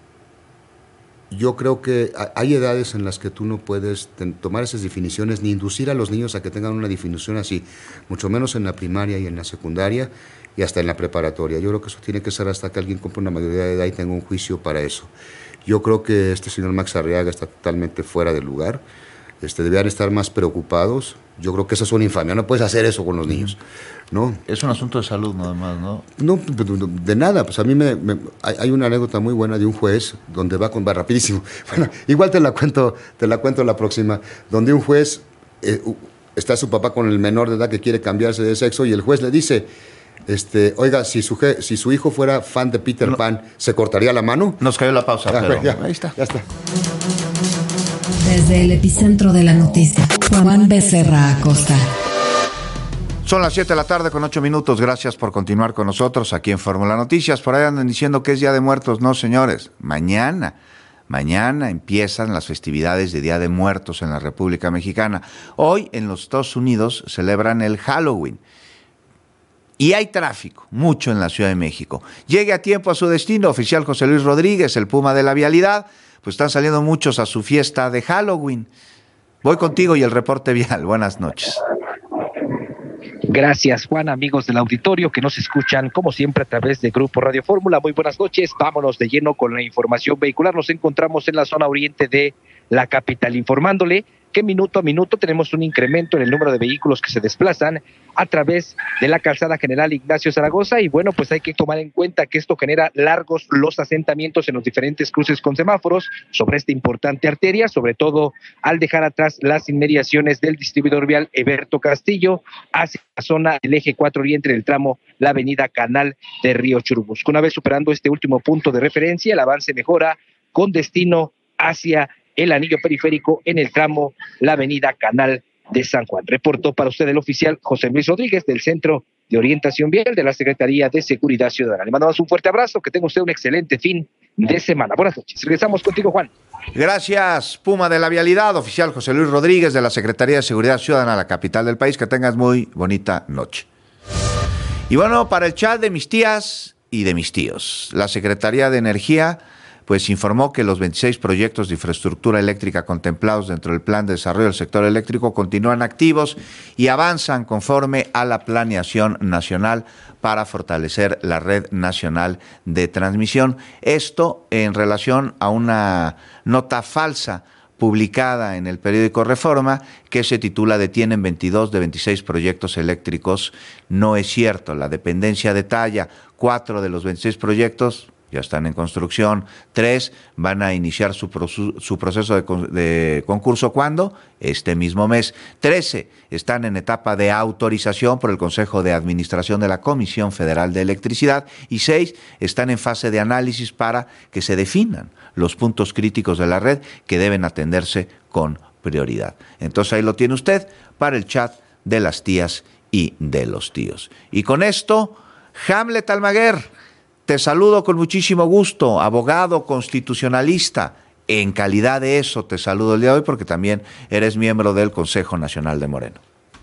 yo creo que hay edades en las que tú no puedes tomar esas definiciones ni inducir a los niños a que tengan una definición así, mucho menos en la primaria y en la secundaria y hasta en la preparatoria. Yo creo que eso tiene que ser hasta que alguien cumpla una mayoría de edad y tenga un juicio para eso. Yo creo que este señor Max Arriaga está totalmente fuera de lugar. Este, deberían estar más preocupados. Yo creo que eso es una infamia. No puedes hacer eso con los niños, ¿no? Es un asunto de salud nada más, ¿no? No, de nada. Pues a mí me, me hay una anécdota muy buena de un juez donde va con va rapidísimo. Bueno, igual te la cuento, te la cuento la próxima. Donde un juez eh, está su papá con el menor de edad que quiere cambiarse de sexo y el juez le dice, este, oiga, si su si su hijo fuera fan de Peter no. Pan, ¿se cortaría la mano? Nos cayó la pausa, ah, pero ya, ahí está. Ya está. Desde el epicentro de la noticia, Juan Becerra Acosta. Son las siete de la tarde con ocho minutos. Gracias por continuar con nosotros aquí en Fórmula Noticias. Por ahí andan diciendo que es Día de Muertos. No, señores. Mañana, mañana empiezan las festividades de Día de Muertos en la República Mexicana. Hoy en los Estados Unidos celebran el Halloween. Y hay tráfico, mucho en la Ciudad de México. Llegue a tiempo a su destino, oficial José Luis Rodríguez, el Puma de la Vialidad. Pues están saliendo muchos a su fiesta de Halloween. Voy contigo y el reporte vial. Buenas noches. Gracias, Juan, amigos del auditorio que nos escuchan, como siempre, a través de Grupo Radio Fórmula. Muy buenas noches. Vámonos de lleno con la información vehicular. Nos encontramos en la zona oriente de la capital, informándole que minuto a minuto tenemos un incremento en el número de vehículos que se desplazan a través de la calzada General Ignacio Zaragoza, y bueno, pues hay que tomar en cuenta que esto genera largos los asentamientos en los diferentes cruces con semáforos sobre esta importante arteria, sobre todo al dejar atrás las inmediaciones del distribuidor vial Eberto Castillo hacia la zona del eje cuatro Oriente del tramo la avenida Canal de Río Churubusco. Una vez superando este último punto de referencia, el avance mejora con destino hacia el anillo periférico en el tramo la avenida Canal de San Juan. Reportó para usted el oficial José Luis Rodríguez del Centro de Orientación Vial de la Secretaría de Seguridad Ciudadana. Le mandamos un fuerte abrazo, que tenga usted un excelente fin de semana. Buenas noches. Regresamos contigo, Juan. Gracias, Puma de la Vialidad, oficial José Luis Rodríguez de la Secretaría de Seguridad Ciudadana, la capital del país. Que tengas muy bonita noche. Y bueno, para el chat de mis tías y de mis tíos, la Secretaría de Energía pues informó que los veintiséis proyectos de infraestructura eléctrica contemplados dentro del Plan de Desarrollo del Sector Eléctrico continúan activos y avanzan conforme a la planeación nacional para fortalecer la red nacional de transmisión. Esto en relación a una nota falsa publicada en el periódico Reforma, que se titula "Detienen veintidós de veintiséis proyectos eléctricos". No es cierto. La dependencia detalla cuatro de los veintiséis proyectos ya están en construcción, tres van a iniciar su, pro, su proceso de, de concurso. ¿Cuándo? Este mismo mes. trece están en etapa de autorización por el Consejo de Administración de la Comisión Federal de Electricidad y seis están en fase de análisis para que se definan los puntos críticos de la red que deben atenderse con prioridad. Entonces ahí lo tiene usted para el chat de las tías y de los tíos. Y con esto, Hamlet Almaguer, te saludo con muchísimo gusto, abogado constitucionalista. En calidad de eso te saludo el día de hoy porque también eres miembro del Consejo Nacional de Moreno.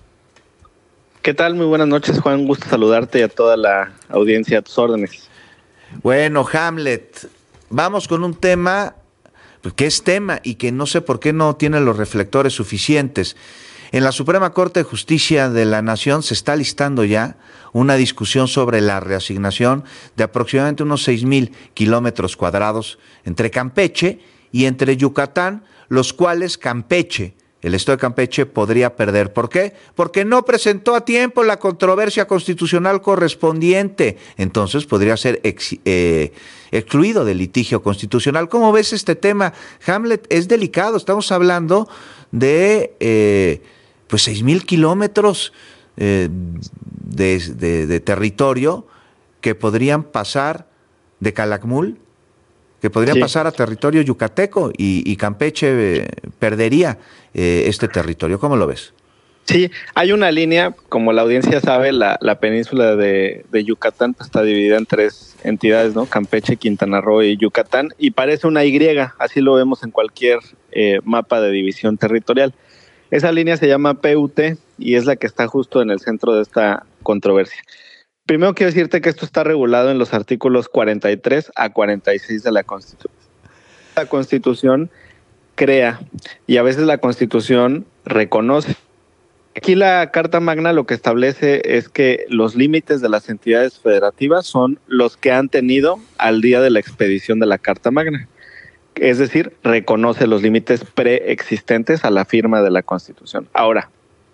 ¿Qué tal? Muy buenas noches, Juan. Gusto saludarte y a toda la audiencia a tus órdenes. Bueno, Hamlet, vamos con un tema pues, que es tema y que no sé por qué no tiene los reflectores suficientes. En la Suprema Corte de Justicia de la Nación se está listando ya una discusión sobre la reasignación de aproximadamente unos seis mil kilómetros cuadrados entre Campeche y entre Yucatán, los cuales Campeche, el estado de Campeche, podría perder. ¿Por qué? Porque no presentó a tiempo la controversia constitucional correspondiente. Entonces podría ser ex, eh, excluido del litigio constitucional. ¿Cómo ves este tema, Hamlet? Es delicado. Estamos hablando de eh, pues seis mil kilómetros eh, de, de, de territorio que podrían pasar de Calakmul, que podrían sí. pasar a territorio yucateco y, y Campeche eh, perdería eh, este territorio. ¿Cómo lo ves? Sí, hay una línea, como la audiencia sabe, la, la península de, de Yucatán pues, está dividida en tres entidades, ¿no? Campeche, Quintana Roo y Yucatán, y parece una Y, así lo vemos en cualquier eh, mapa de división territorial. Esa línea se llama P U T y es la que está justo en el centro de esta controversia. Primero quiero decirte que esto está regulado en los artículos cuarenta y tres a cuarenta y seis de la Constitución. La Constitución crea y a veces la Constitución reconoce. Aquí la Carta Magna lo que establece es que los límites de las entidades federativas son los que han tenido al día de la expedición de la Carta Magna. Es decir, reconoce los límites preexistentes a la firma de la Constitución. Ahora,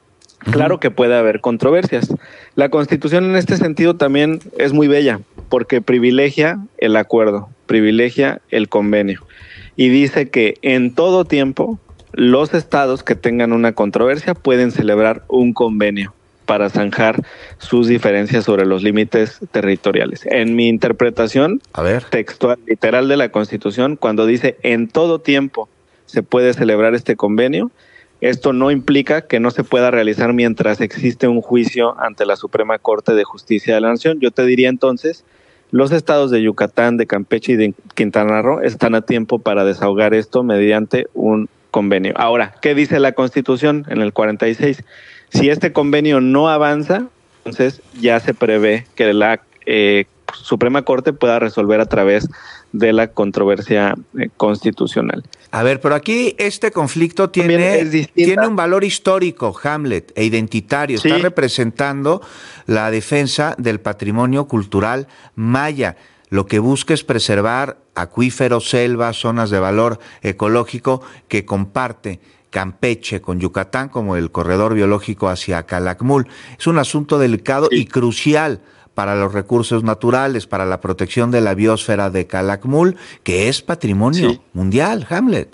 claro que puede haber controversias. La Constitución en este sentido también es muy bella porque privilegia el acuerdo, privilegia el convenio y dice que en todo tiempo los estados que tengan una controversia pueden celebrar un convenio para zanjar sus diferencias sobre los límites territoriales. En mi interpretación A ver. textual, literal de la Constitución, cuando dice en todo tiempo se puede celebrar este convenio, esto no implica que no se pueda realizar mientras existe un juicio ante la Suprema Corte de Justicia de la Nación. Yo te diría entonces, los estados de Yucatán, de Campeche y de Quintana Roo están a tiempo para desahogar esto mediante un convenio. Ahora, ¿qué dice la Constitución en el cuarenta y seis? Si este convenio no avanza, entonces ya se prevé que la eh, Suprema Corte pueda resolver a través de la controversia eh, constitucional. A ver, pero aquí este conflicto tiene, tiene un valor histórico, Hamlet, e identitario. Sí. Está representando la defensa del patrimonio cultural maya. Lo que busca es preservar acuíferos, selvas, zonas de valor ecológico que comparte Campeche con Yucatán como el corredor biológico hacia Calakmul. Es un asunto delicado y crucial para los recursos naturales, para la protección de la biosfera de Calakmul, que es patrimonio sí. mundial, Hamlet.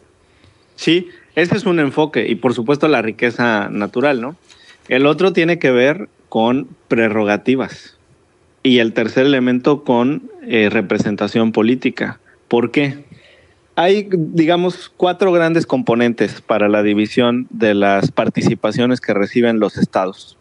Sí, ese es un enfoque y por supuesto la riqueza natural, ¿no? El otro tiene que ver con prerrogativas y el tercer elemento con eh, representación política. ¿Por qué? Hay, digamos, cuatro grandes componentes para la división de las participaciones que reciben los estados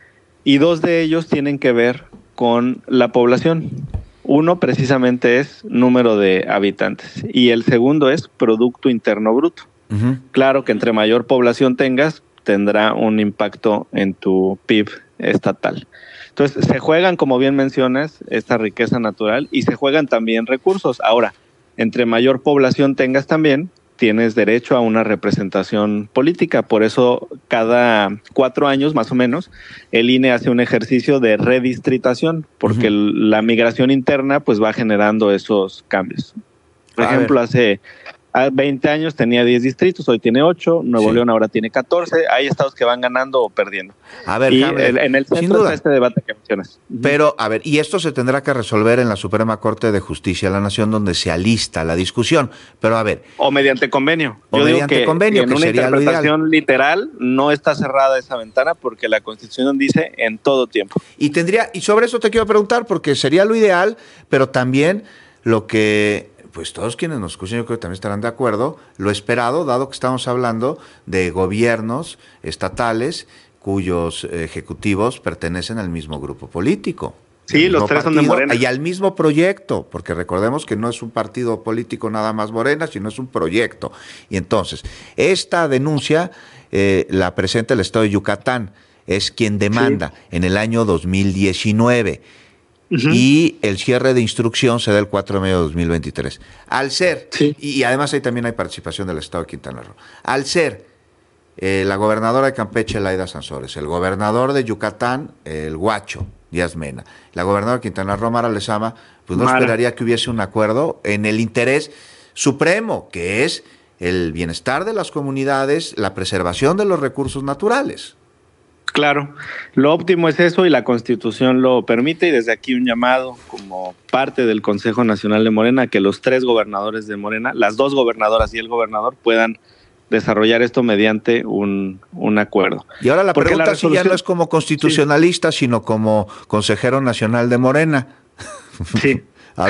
y dos de ellos tienen que ver con la población. Uno precisamente es número de habitantes y el segundo es Producto Interno Bruto. Uh-huh. Claro que entre mayor población tengas, tendrá un impacto en tu P I B estatal. Entonces, se juegan, como bien mencionas, esta riqueza natural y se juegan también recursos. Ahora, entre mayor población tengas también, tienes derecho a una representación política. Por eso, cada cuatro años más o menos, el I N E hace un ejercicio de redistritación, porque uh-huh. la migración interna pues va generando esos cambios. Por a ejemplo, ver. hace veinte años tenía diez distritos, hoy tiene ocho, Nuevo sí. León ahora tiene catorce, hay estados que van ganando o perdiendo. A ver, y Hamlet, el, en el centro está este debate que mencionas. Pero, a ver, y esto se tendrá que resolver en la Suprema Corte de Justicia de la Nación, donde se alista la discusión. Pero, a ver. O mediante convenio. O Yo mediante digo que, convenio, que en que una sería lo ideal. interpretación literal no está cerrada esa ventana porque la Constitución dice en todo tiempo. Y tendría, y sobre eso te quiero preguntar, porque sería lo ideal, pero también lo que pues todos quienes nos escuchan yo creo que también estarán de acuerdo, lo esperado, dado que estamos hablando de gobiernos estatales cuyos ejecutivos pertenecen al mismo grupo político. Sí, los tres son de Morena. Y al mismo proyecto, porque recordemos que no es un partido político nada más Morena, sino es un proyecto. Y entonces, esta denuncia eh, la presenta el Estado de Yucatán, es quien demanda sí. en el año dos mil diecinueve. Uh-huh. Y el cierre de instrucción se da el cuatro de mayo de dos mil veintitrés. Al ser, sí. y además ahí también hay participación del Estado de Quintana Roo, al ser eh, la gobernadora de Campeche, Laida Sansores, el gobernador de Yucatán, el Guacho, Díaz Mena, la gobernadora de Quintana Roo, Mara Lezama, pues no Mara. esperaría que hubiese un acuerdo en el interés supremo, que es el bienestar de las comunidades, la preservación de los recursos naturales. Claro, lo óptimo es eso y la Constitución lo permite y desde aquí un llamado como parte del Consejo Nacional de Morena que los tres gobernadores de Morena, las dos gobernadoras y el gobernador puedan desarrollar esto mediante un, un acuerdo. Y ahora la Porque pregunta la resolución... si ya no es como constitucionalista, sí. sino como consejero nacional de Morena. Sí. A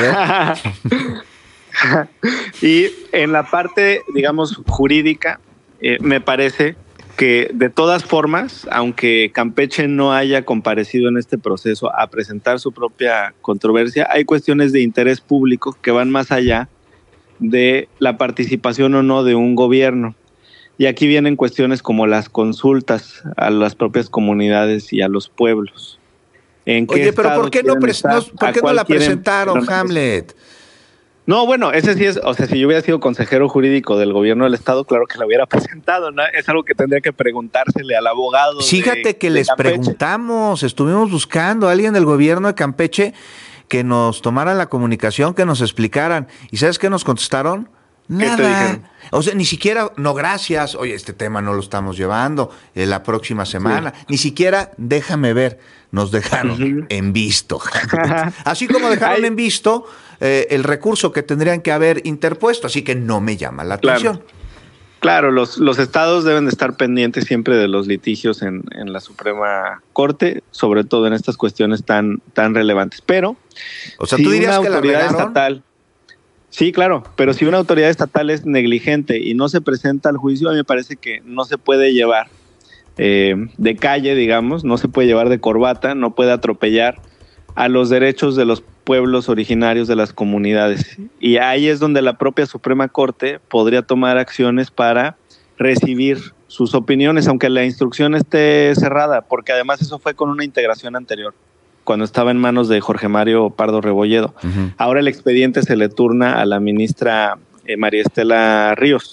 ver. Y en la parte, digamos, jurídica, eh, me parece que de todas formas, aunque Campeche no haya comparecido en este proceso a presentar su propia controversia, hay cuestiones de interés público que van más allá de la participación o no de un gobierno. Y aquí vienen cuestiones como las consultas a las propias comunidades y a los pueblos. ¿En qué Oye, pero ¿por qué no, pres- no, ¿por qué no la presentaron, quieren? Hamlet? No, bueno, ese sí es, o sea, si yo hubiera sido consejero jurídico del gobierno del estado, claro que lo hubiera presentado, ¿no? Es algo que tendría que preguntársele al abogado. Fíjate de, que de les Campeche. preguntamos, estuvimos buscando a alguien del gobierno de Campeche que nos tomaran la comunicación, que nos explicaran. ¿Y sabes qué nos contestaron? Nada. ¿Qué te dijeron? O sea, ni siquiera, no, gracias, oye, este tema no lo estamos llevando eh, la próxima semana. Sí. Ni siquiera, déjame ver, nos dejaron uh-huh. en visto. Así como dejaron Ay. en visto eh, el recurso que tendrían que haber interpuesto, así que no me llama la atención. Claro, claro los, los estados deben de estar pendientes siempre de los litigios en, en la Suprema Corte, sobre todo en estas cuestiones tan, tan relevantes. Pero, o sea, si ¿tú dirías una que autoridad la regaron? estatal... Sí, claro, pero si una autoridad estatal es negligente y no se presenta al juicio, a mí me parece que no se puede llevar eh, de calle, digamos, no se puede llevar de corbata, no puede atropellar a los derechos de los pueblos originarios de las comunidades. Y ahí es donde la propia Suprema Corte podría tomar acciones para recibir sus opiniones, aunque la instrucción esté cerrada, porque además eso fue con una integración anterior, cuando estaba en manos de Jorge Mario Pardo Rebolledo. Uh-huh. Ahora el expediente se le turna a la ministra eh, María Estela Ríos.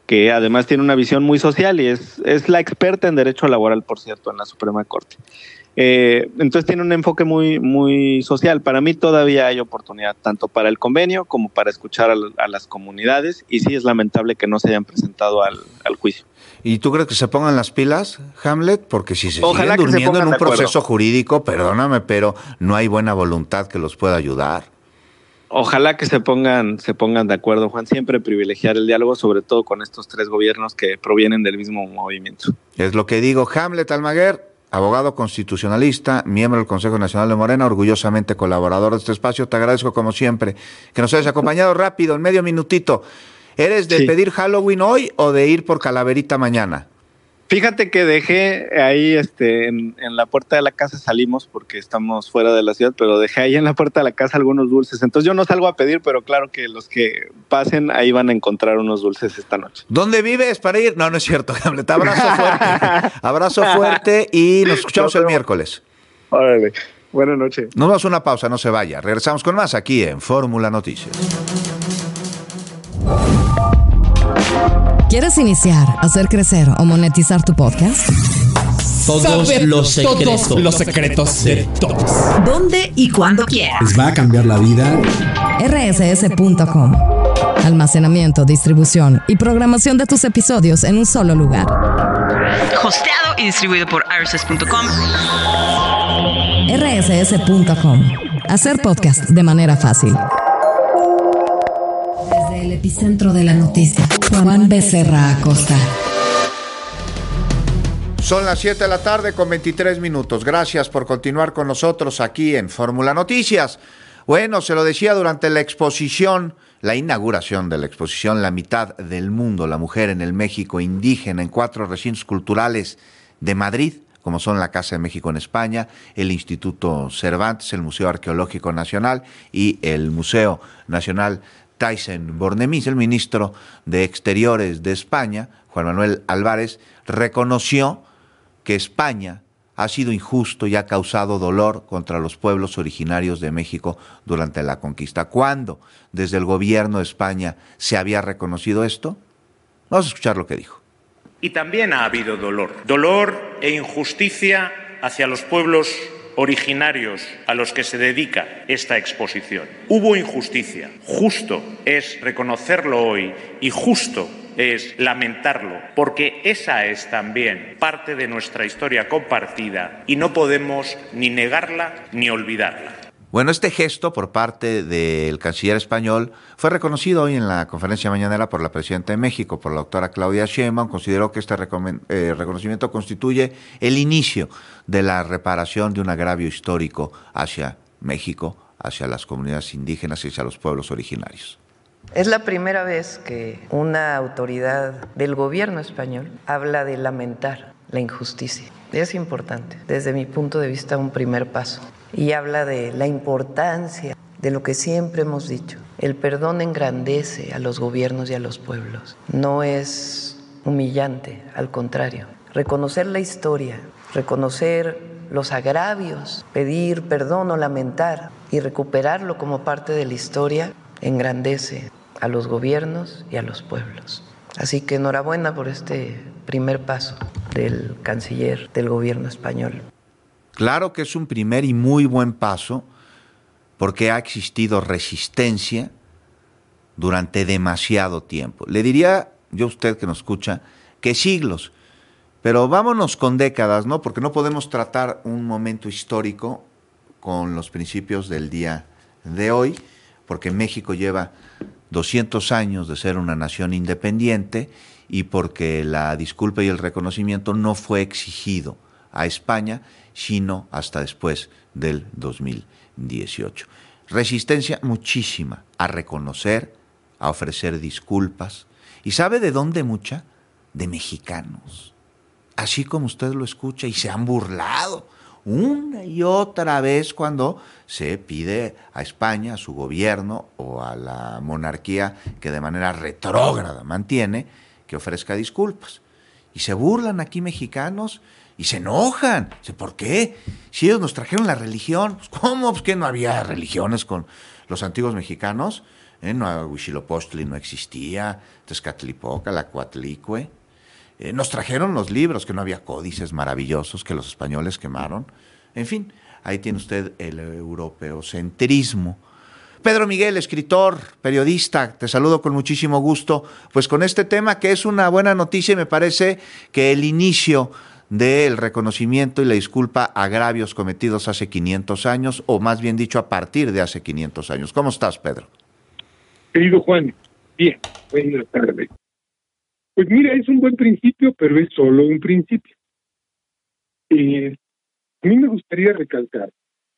que además tiene una visión muy social y es, es la experta en derecho laboral, por cierto, en la Suprema Corte. Eh, entonces tiene un enfoque muy, muy social. Para mí todavía hay oportunidad, tanto para el convenio como para escuchar a, a las comunidades, y sí es lamentable que no se hayan presentado al, al juicio. ¿Y tú crees que se pongan las pilas, Hamlet? Porque si se Ojalá siguen durmiendo en un proceso acuerdo. jurídico, perdóname, pero no hay buena voluntad que los pueda ayudar. Ojalá que se pongan, se pongan de acuerdo, Juan. Siempre privilegiar el diálogo, sobre todo con estos tres gobiernos que provienen del mismo movimiento. Es lo que digo. Hamlet Almaguer, abogado constitucionalista, miembro del Consejo Nacional de Morena, orgullosamente colaborador de este espacio. Te agradezco como siempre que nos hayas acompañado rápido, en medio minutito. ¿Eres de sí. pedir Halloween hoy o de ir por calaverita mañana? Fíjate que dejé ahí este, en, en la puerta de la casa, salimos porque estamos fuera de la ciudad, pero dejé ahí en la puerta de la casa algunos dulces. Entonces yo no salgo a pedir, pero claro que los que pasen ahí van a encontrar unos dulces esta noche. ¿Dónde vives para ir? No, no es cierto, Hamlet. Abrazo fuerte. Abrazo fuerte y nos escuchamos no, el miércoles. Órale. Buenas noches. Nos vamos a una pausa, no se vaya. Regresamos con más aquí en Fórmula Noticias. ¿Quieres iniciar, hacer crecer o monetizar tu podcast? Todos Saber los secretos. todos los secretos de todos. ¿Dónde y cuándo quieras? ¿Les va a cambiar la vida? R S S punto com. Almacenamiento, distribución y programación de tus episodios en un solo lugar. Hosteado y distribuido por R S S punto com. R S S punto com. Hacer podcast de manera fácil. Desde el epicentro de la noticia, Juan Becerra Acosta. Son las siete de la tarde con veintitrés minutos. Gracias por continuar con nosotros aquí en Fórmula Noticias. Bueno, se lo decía durante la exposición, la inauguración de la exposición La mitad del mundo, la mujer en el México indígena, en cuatro recintos culturales de Madrid, como son la Casa de México en España, el Instituto Cervantes, el Museo Arqueológico Nacional y el Museo Nacional Thyssen-Bornemisza. El ministro de Exteriores de España, Juan Manuel Álvarez, reconoció que España ha sido injusto y ha causado dolor contra los pueblos originarios de México durante la conquista. ¿Cuándo desde el gobierno de España se había reconocido esto? Vamos a escuchar lo que dijo. Y también ha habido dolor, dolor e injusticia hacia los pueblos originarios a los que se dedica esta exposición. Hubo injusticia, justo es reconocerlo hoy y justo es lamentarlo, porque esa es también parte de nuestra historia compartida y no podemos ni negarla ni olvidarla. Bueno, este gesto por parte del canciller español fue reconocido hoy en la conferencia mañanera por la presidenta de México, por la doctora Claudia Sheinbaum. Consideró que este eh, reconocimiento constituye el inicio de la reparación de un agravio histórico hacia México, hacia las comunidades indígenas y hacia los pueblos originarios. Es la primera vez que una autoridad del gobierno español habla de lamentar la injusticia. Es importante, desde mi punto de vista, un primer paso. Y habla de la importancia de lo que siempre hemos dicho. El perdón engrandece a los gobiernos y a los pueblos. No es humillante, al contrario. Reconocer la historia, reconocer los agravios, pedir perdón o lamentar y recuperarlo como parte de la historia, engrandece a los gobiernos y a los pueblos. Así que enhorabuena por este primer paso del canciller del gobierno español. Claro que es un primer y muy buen paso, porque ha existido resistencia durante demasiado tiempo. Le diría yo a usted que nos escucha que siglos, pero vámonos con décadas, ¿no? Porque no podemos tratar un momento histórico con los principios del día de hoy, porque México lleva doscientos años de ser una nación independiente y porque la disculpa y el reconocimiento no fue exigido a España, sino hasta después del dos mil dieciocho. Resistencia muchísima a reconocer, a ofrecer disculpas. ¿Y sabe de dónde mucha? De mexicanos. Así como usted lo escucha, y se han burlado una y otra vez cuando se pide a España, a su gobierno o a la monarquía que de manera retrógrada mantiene, que ofrezca disculpas. Y se burlan aquí mexicanos y se enojan. ¿Por qué? Si ellos nos trajeron la religión, pues ¿cómo? Pues que no había religiones con los antiguos mexicanos. ¿eh? No, Huitzilopochtli no existía, Tezcatlipoca, la Coatlicue. Eh, nos trajeron los libros, que no había códices maravillosos que los españoles quemaron. En fin, ahí tiene usted el europeocentrismo. Pedro Miguel, escritor, periodista, te saludo con muchísimo gusto, pues con este tema que es una buena noticia y me parece que el inicio del reconocimiento y la disculpa a agravios cometidos hace quinientos años, o más bien dicho, a partir de hace quinientos años. ¿Cómo estás, Pedro? Querido Juan, bien, buenas tardes. Pues mira, es un buen principio, pero es solo un principio. Eh, a mí me gustaría recalcar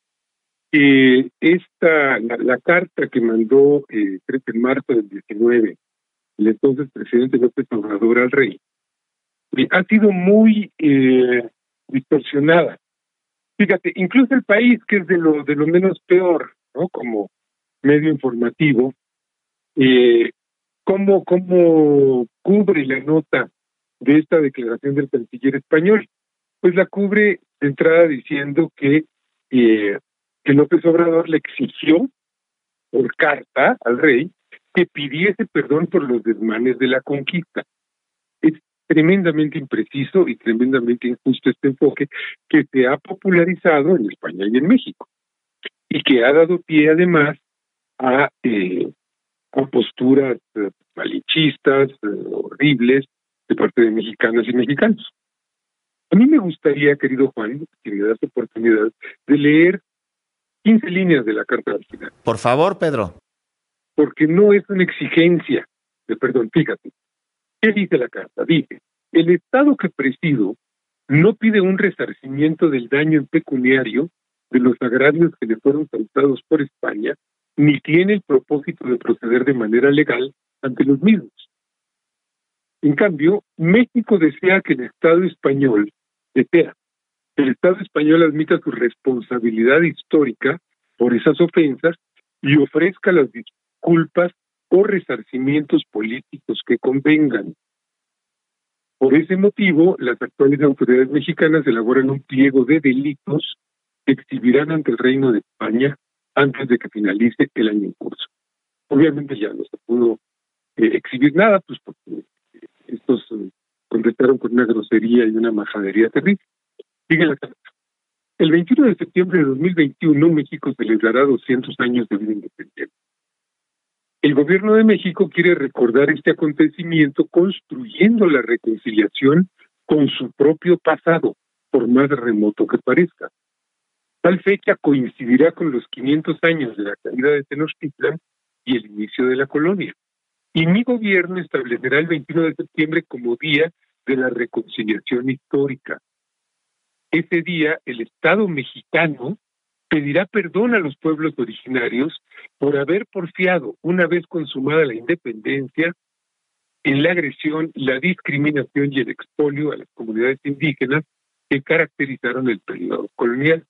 que esta, la, la carta que mandó, eh, creo que en marzo del diecinueve, el entonces presidente López Obrador al rey, eh, ha sido muy eh, distorsionada. Fíjate, incluso el país, que es de lo de lo menos peor, ¿no? Como medio informativo, eh, ¿cómo, cómo cubre la nota de esta declaración del canciller español? Pues la cubre de entrada diciendo que eh, que López Obrador le exigió por carta al rey que pidiese perdón por los desmanes de la conquista. Es tremendamente impreciso y tremendamente injusto este enfoque que se ha popularizado en España y en México, y que ha dado pie además a, eh, a posturas eh, malinchistas, eh, horribles, de parte de mexicanas y mexicanos. A mí me gustaría, querido Juan, si me das oportunidad, de leer quince líneas de la carta al final. Por favor, Pedro. Porque no es una exigencia de perdón. Fíjate, ¿qué dice la carta? Dice, el Estado que presido no pide un resarcimiento del daño en pecuniario de los agravios que le fueron causados por España, ni tiene el propósito de proceder de manera legal ante los mismos. En cambio, México desea que el Estado español, desea, el Estado español admita su responsabilidad histórica por esas ofensas y ofrezca las disculpas o resarcimientos políticos que convengan. Por ese motivo, las actuales autoridades mexicanas elaboran un pliego de delitos que exhibirán ante el Reino de España antes de que finalice el año en curso. Obviamente ya no se pudo eh, exhibir nada, pues porque estos eh, contestaron con una grosería y una majadería terrible. Sigue la carta. El veintiuno de septiembre de dos mil veintiuno, México celebrará doscientos años de vida independiente. El gobierno de México quiere recordar este acontecimiento construyendo la reconciliación con su propio pasado, por más remoto que parezca. Tal fecha coincidirá con los quinientos años de la caída de Tenochtitlan y el inicio de la colonia. Y mi gobierno establecerá el veintiuno de septiembre como Día de la Reconciliación Histórica. Ese día, el Estado mexicano pedirá perdón a los pueblos originarios por haber porfiado, una vez consumada la independencia, en la agresión, la discriminación y el expolio a las comunidades indígenas que caracterizaron el periodo colonial.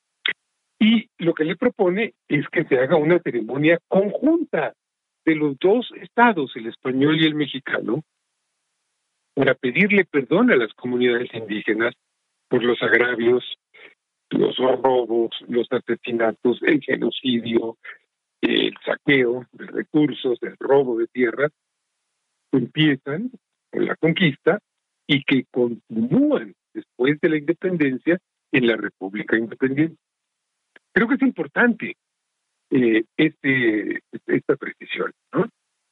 Y lo que le propone es que se haga una ceremonia conjunta de los dos estados, el español y el mexicano, para pedirle perdón a las comunidades indígenas por los agravios, los robos, los asesinatos, el genocidio, el saqueo de recursos, el robo de tierras, que empiezan con la conquista y que continúan después de la independencia en la República Independiente. Creo que es importante eh, este, esta precisión, ¿no?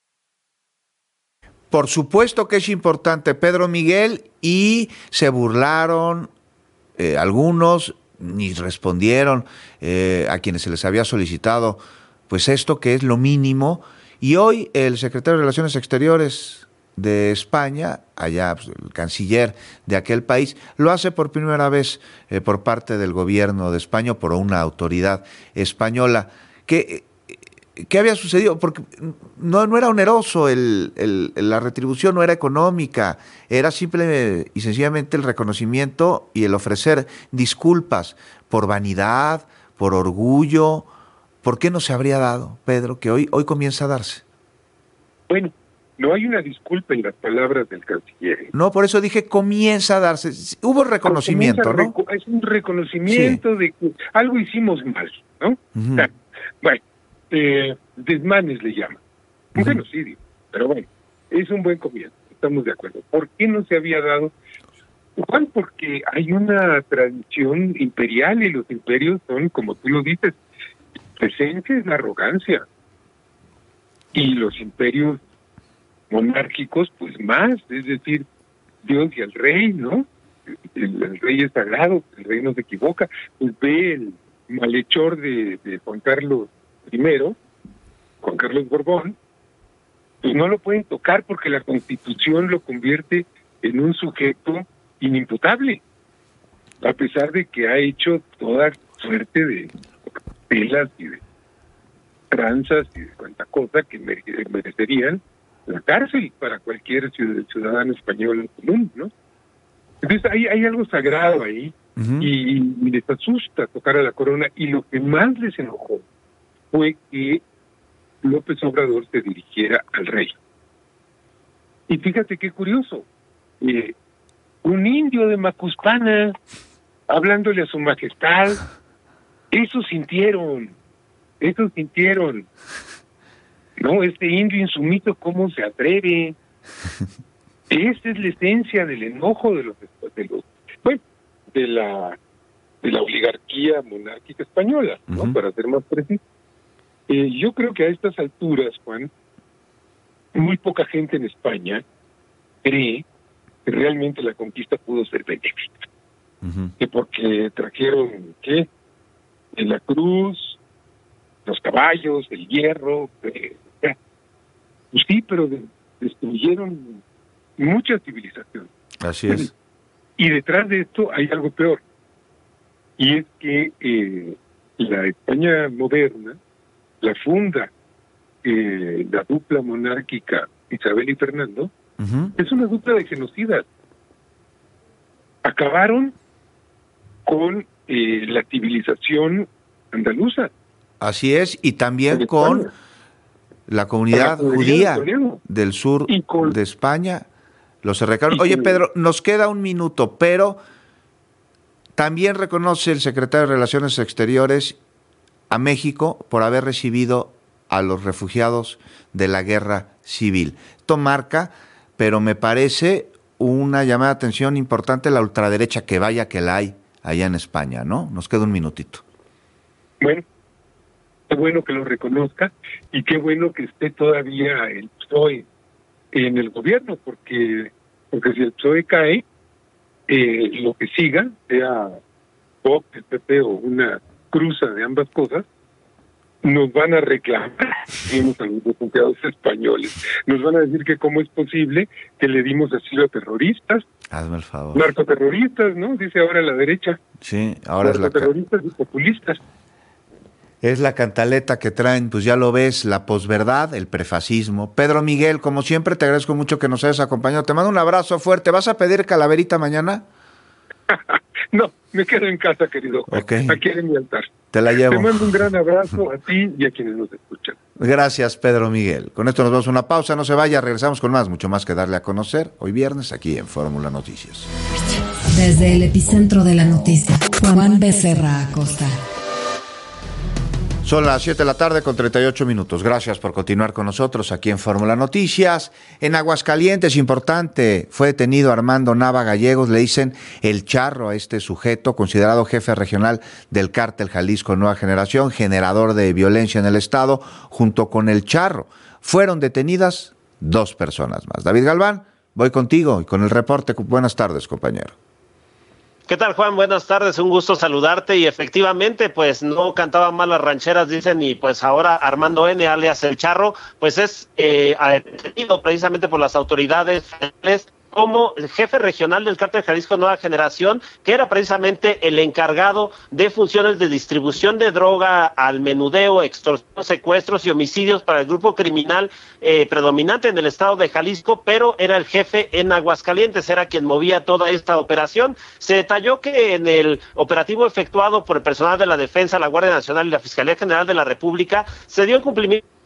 Por supuesto que es importante, Pedro Miguel, y se burlaron eh, algunos, ni respondieron eh, a quienes se les había solicitado pues esto que es lo mínimo, y hoy el secretario de Relaciones Exteriores de España, allá pues, el canciller de aquel país, lo hace por primera vez eh, por parte del gobierno de España o por una autoridad española. ¿Qué, qué había sucedido? Porque no, no era oneroso, el, el, la retribución no era económica, era simple y sencillamente el reconocimiento y el ofrecer disculpas por vanidad, por orgullo. ¿Por qué no se habría dado, Pedro, que hoy, hoy comienza a darse? Bueno, no hay una disculpa en las palabras del canciller. No, por eso dije comienza a darse. Hubo reconocimiento, ¿no? Es un reconocimiento sí. de que algo hicimos mal, ¿no? Uh-huh. O sea, bueno, eh, desmanes le llaman. Un uh-huh. genocidio, pero bueno, es un buen comienzo, estamos de acuerdo. ¿Por qué no se había dado? Juan, porque hay una tradición imperial y los imperios son, como tú lo dices, presencia es la arrogancia. Y los imperios monárquicos, pues más, es decir, Dios y el rey, ¿no? El, el rey es sagrado, el rey no se equivoca. Pues ve el malhechor de, de Juan Carlos primero, Juan Carlos Borbón, pues no lo pueden tocar porque la Constitución lo convierte en un sujeto inimputable, a pesar de que ha hecho toda suerte de pelas y de tranzas y de cuanta cosa que merecerían la cárcel para cualquier ciudadano español común, ¿no? Entonces hay, hay algo sagrado ahí, uh-huh. y, y les asusta tocar a la corona, y lo que más les enojó fue que López Obrador se dirigiera al rey. Y fíjate qué curioso, eh, un indio de Macuspana hablándole a su majestad, eso sintieron, eso sintieron. No, este indio insumiso, ¿cómo se atreve? Esa es la esencia del enojo de los, de los, bueno, de la, de la oligarquía monárquica española, ¿no? Uh-huh. Para ser más preciso. Eh, yo creo que a estas alturas, Juan, muy poca gente en España cree que realmente la conquista pudo ser benéfica. Uh-huh. Que porque trajeron, ¿qué? En la cruz, los caballos, el hierro, eh, pues sí, pero de, destruyeron mucha civilización. Así es. Y detrás de esto hay algo peor, y es que eh, la España moderna la funda eh, la dupla monárquica Isabel y Fernando. Uh-huh. Es una dupla de genocidas. Acabaron con eh, la civilización andaluza. Así es, y también con la comunidad la judía de del sur con, de España. Los erradicaron. Oye, con, Pedro, nos queda un minuto, pero también reconoce el secretario de Relaciones Exteriores a México por haber recibido a los refugiados de la guerra civil. Esto marca, pero me parece una llamada de atención importante la ultraderecha, que vaya que la hay allá en España, ¿no? Nos queda un minutito. Bueno, qué bueno que lo reconozca y qué bueno que esté todavía el P S O E en el gobierno, porque porque si el P S O E cae, eh, lo que siga, sea Vox, el P P o una cruza de ambas cosas, nos van a reclamar, digamos, a los refugiados españoles. Nos van a decir que cómo es posible que le dimos asilo a terroristas. Hazme el favor. Narcoterroristas, ¿no? Dice ahora la derecha. Sí, ahora es la... Narcoterroristas y populistas. Es la cantaleta que traen, pues ya lo ves, la posverdad, el prefascismo. Pedro Miguel, como siempre, te agradezco mucho que nos hayas acompañado. Te mando un abrazo fuerte. ¿Vas a pedir calaverita mañana? No, me quedo en casa, querido Juan, okay. Aquí en mi altar. Te la llevo. Te mando un gran abrazo a ti y a quienes nos escuchan. Gracias, Pedro Miguel. Con esto nos vamos a una pausa, no se vaya, regresamos con más, mucho más que darle a conocer hoy viernes aquí en Fórmula Noticias. Desde el epicentro de la noticia, Juan Becerra Acosta. Son las siete de la tarde con treinta y ocho minutos. Gracias por continuar con nosotros aquí en Fórmula Noticias. En Aguascalientes, importante, fue detenido Armando Nava Gallegos, le dicen el Charro a este sujeto, considerado jefe regional del cártel Jalisco Nueva Generación, generador de violencia en el estado, junto con el Charro. Fueron detenidas dos personas más. David Galván, voy contigo y con el reporte. Buenas tardes, compañero. ¿Qué tal, Juan? Buenas tardes, un gusto saludarte. Y efectivamente, pues no cantaba mal las rancheras, dicen, y pues ahora Armando N., alias El Charro, pues es eh, detenido precisamente por las autoridades federales como el jefe regional del cártel Jalisco Nueva Generación, que era precisamente el encargado de funciones de distribución de droga al menudeo, extorsión, secuestros y homicidios para el grupo criminal eh, predominante en el estado de Jalisco, pero era el jefe en Aguascalientes, era quien movía toda esta operación. Se detalló que en el operativo efectuado por el personal de la Defensa, la Guardia Nacional y la Fiscalía General de la República, se dio en cumplimiento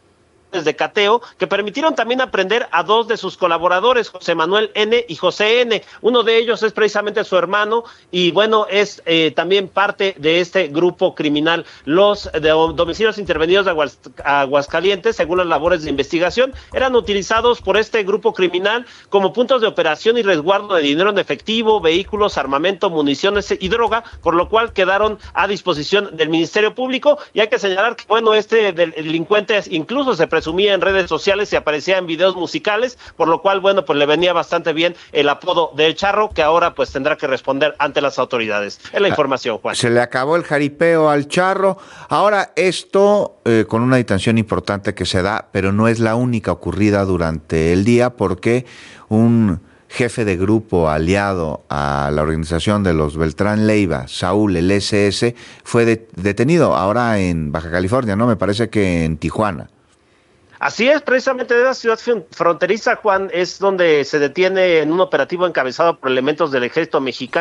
de cateo que permitieron también aprender a dos de sus colaboradores, José Manuel N. y José N. Uno de ellos es precisamente su hermano y bueno, es eh, también parte de este grupo criminal. Los de domicilios intervenidos de Aguas, Aguascalientes, según las labores de investigación, eran utilizados por este grupo criminal como puntos de operación y resguardo de dinero en efectivo, vehículos, armamento, municiones y droga, por lo cual quedaron a disposición del Ministerio Público. Y hay que señalar que bueno, este delincuente incluso se presumía en redes sociales y aparecía en videos musicales, por lo cual, bueno, pues le venía bastante bien el apodo del Charro, que ahora pues tendrá que responder ante las autoridades. Es la información, Juan. Se le acabó el jaripeo al Charro. Ahora, esto eh, con una detención importante que se da, pero no es la única ocurrida durante el día, porque un jefe de grupo aliado a la organización de los Beltrán Leiva, Saúl, el ese ese, fue de, detenido ahora en Baja California, ¿no? Me parece que en Tijuana. Así es, precisamente de esa ciudad fronteriza, Juan, es donde se detiene en un operativo encabezado por elementos del ejército mexicano.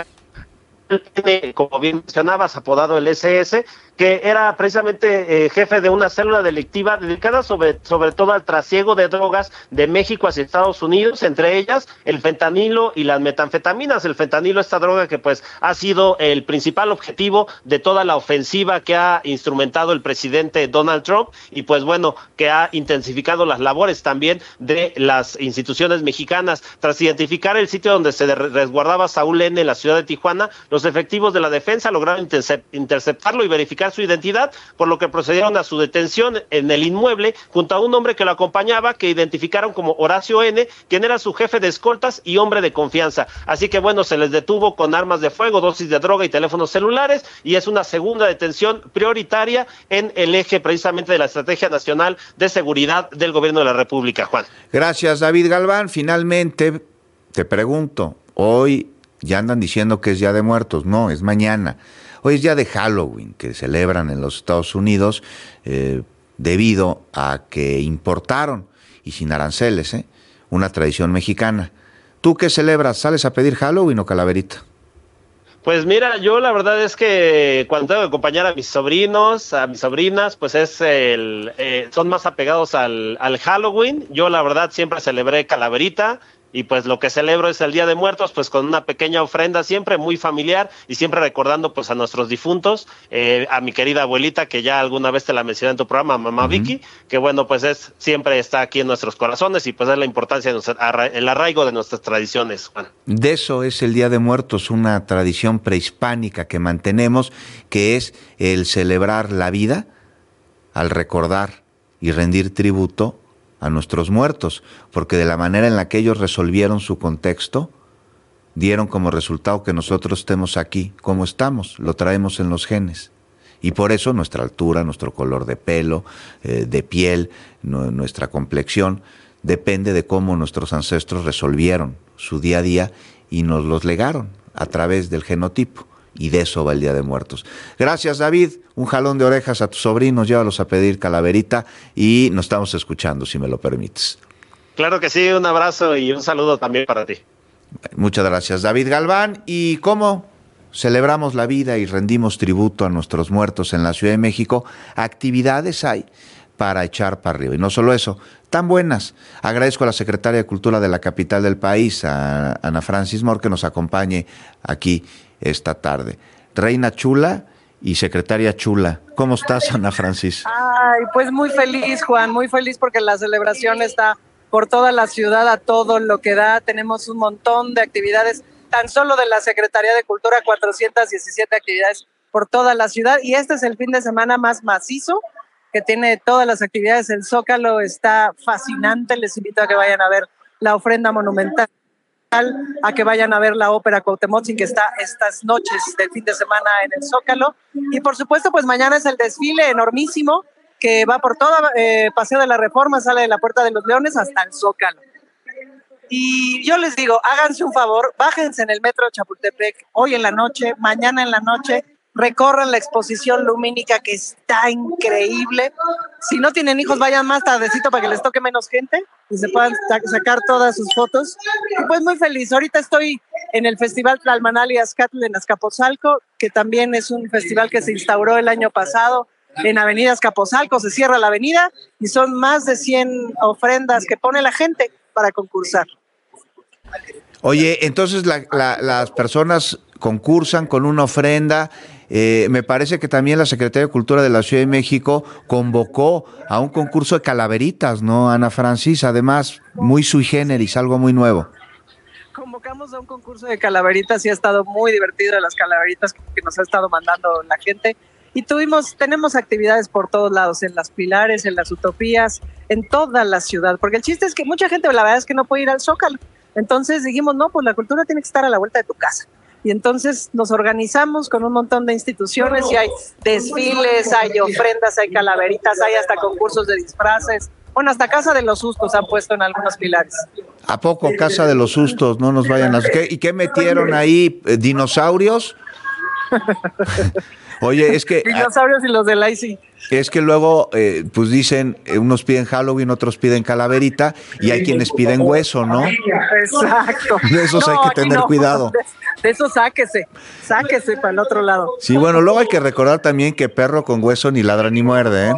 Como bien mencionabas, apodado el ese ese, que era precisamente eh, jefe de una célula delictiva dedicada sobre, sobre todo al trasiego de drogas de México hacia Estados Unidos, entre ellas el fentanilo y las metanfetaminas. El fentanilo, esta droga que pues ha sido el principal objetivo de toda la ofensiva que ha instrumentado el presidente Donald Trump y pues bueno, que ha intensificado las labores también de las instituciones mexicanas. Tras identificar el sitio donde se resguardaba Saúl N. en la ciudad de Tijuana, los efectivos de la defensa lograron interceptarlo y verificar su identidad, por lo que procedieron a su detención en el inmueble junto a un hombre que lo acompañaba, que identificaron como Horacio N., quien era su jefe de escoltas y hombre de confianza. Así que bueno, se les detuvo con armas de fuego, dosis de droga y teléfonos celulares, y es una segunda detención prioritaria en el eje precisamente de la Estrategia Nacional de Seguridad del Gobierno de la República, Juan. Gracias, David Galván. Finalmente, te pregunto, hoy ya andan diciendo que es Día de Muertos. No, es mañana. Hoy es día de Halloween, que celebran en los Estados Unidos eh, debido a que importaron, y sin aranceles, ¿eh? una tradición mexicana. ¿Tú qué celebras? ¿Sales a pedir Halloween o calaverita? Pues mira, yo la verdad es que cuando tengo que acompañar a mis sobrinos, a mis sobrinas, pues es el, eh, son más apegados al, al Halloween. Yo la verdad siempre celebré calaverita. Y pues lo que celebro es el Día de Muertos, pues con una pequeña ofrenda siempre muy familiar y siempre recordando pues a nuestros difuntos, eh, a mi querida abuelita que ya alguna vez te la mencioné en tu programa, mamá uh-huh. Vicky, que bueno pues es siempre está aquí en nuestros corazones y pues es la importancia de nuestra, el arraigo de nuestras tradiciones, Juan. De eso es el Día de Muertos, una tradición prehispánica que mantenemos, que es el celebrar la vida al recordar y rendir tributo a nuestros muertos, porque de la manera en la que ellos resolvieron su contexto, dieron como resultado que nosotros estemos aquí como estamos, lo traemos en los genes. Y por eso nuestra altura, nuestro color de pelo, eh, de piel, no, nuestra complexión, depende de cómo nuestros ancestros resolvieron su día a día y nos los legaron a través del genotipo. Y de eso va el Día de Muertos. Gracias, David. Un jalón de orejas a tus sobrinos, llévalos a pedir calaverita y nos estamos escuchando, si me lo permites. Claro que sí, un abrazo y un saludo también para ti. Muchas gracias, David Galván. ¿Y cómo celebramos la vida y rendimos tributo a nuestros muertos en la Ciudad de México? Actividades hay para echar para arriba. Y no solo eso, tan buenas. Agradezco a la secretaria de Cultura de la capital del país, a Ana Francis Moore, que nos acompañe aquí esta tarde. Reina Chula y secretaria Chula. ¿Cómo estás, Ana Francis? Ay, pues muy feliz, Juan, muy feliz porque la celebración está por toda la ciudad a todo lo que da. Tenemos un montón de actividades, tan solo de la Secretaría de Cultura, cuatrocientas diecisiete actividades por toda la ciudad, y este es el fin de semana más macizo, que tiene todas las actividades. El Zócalo está fascinante, les invito a que vayan a ver la ofrenda monumental, a que vayan a ver la ópera Cuauhtémoc, que está estas noches del fin de semana en el Zócalo, y por supuesto pues mañana es el desfile enormísimo que va por todo eh, Paseo de la Reforma, sale de la Puerta de los Leones hasta el Zócalo. Y yo les digo, háganse un favor, bájense en el metro Chapultepec hoy en la noche, mañana en la noche, recorran la exposición lumínica que está increíble. Si no tienen hijos, vayan más tardecito para que les toque menos gente y se puedan sacar todas sus fotos. Y pues muy feliz. Ahorita estoy en el Festival Tlalmanali Azcatl en Azcapotzalco, que también es un festival que se instauró el año pasado en Avenida Azcapotzalco se cierra la avenida y son más de cien ofrendas que pone la gente para concursar. Oye, entonces la, la, las personas concursan con una ofrenda. Eh, me parece que también la Secretaría de Cultura de la Ciudad de México convocó a un concurso de calaveritas, ¿no, Ana Francis? Además, muy sui generis, algo muy nuevo. Convocamos a un concurso de calaveritas y ha estado muy divertido las calaveritas que nos ha estado mandando la gente. Y tuvimos, tenemos actividades por todos lados, en las Pilares, en las Utopías, en toda la ciudad. Porque el chiste es que mucha gente, la verdad es que no puede ir al Zócalo. Entonces dijimos, no, pues la cultura tiene que estar a la vuelta de tu casa. Y entonces nos organizamos con un montón de instituciones y hay desfiles, hay ofrendas, hay calaveritas, hay hasta concursos de disfraces. Bueno, hasta Casa de los Sustos han puesto en algunos pilares. ¿A poco Casa de los Sustos? No nos vayan a... ¿Qué, ¿Y qué metieron ahí? ¿Dinosaurios? Oye, es que... Dinosaurios y los del I C. Es que luego, eh, pues dicen, eh, unos piden Halloween, otros piden calaverita, y hay quienes piden hueso, ¿no? Exacto. De esos no, hay que tener no. cuidado. De, de eso sáquese, sáquese para el otro lado. Sí, bueno, luego hay que recordar también que perro con hueso ni ladra ni muerde, ¿eh?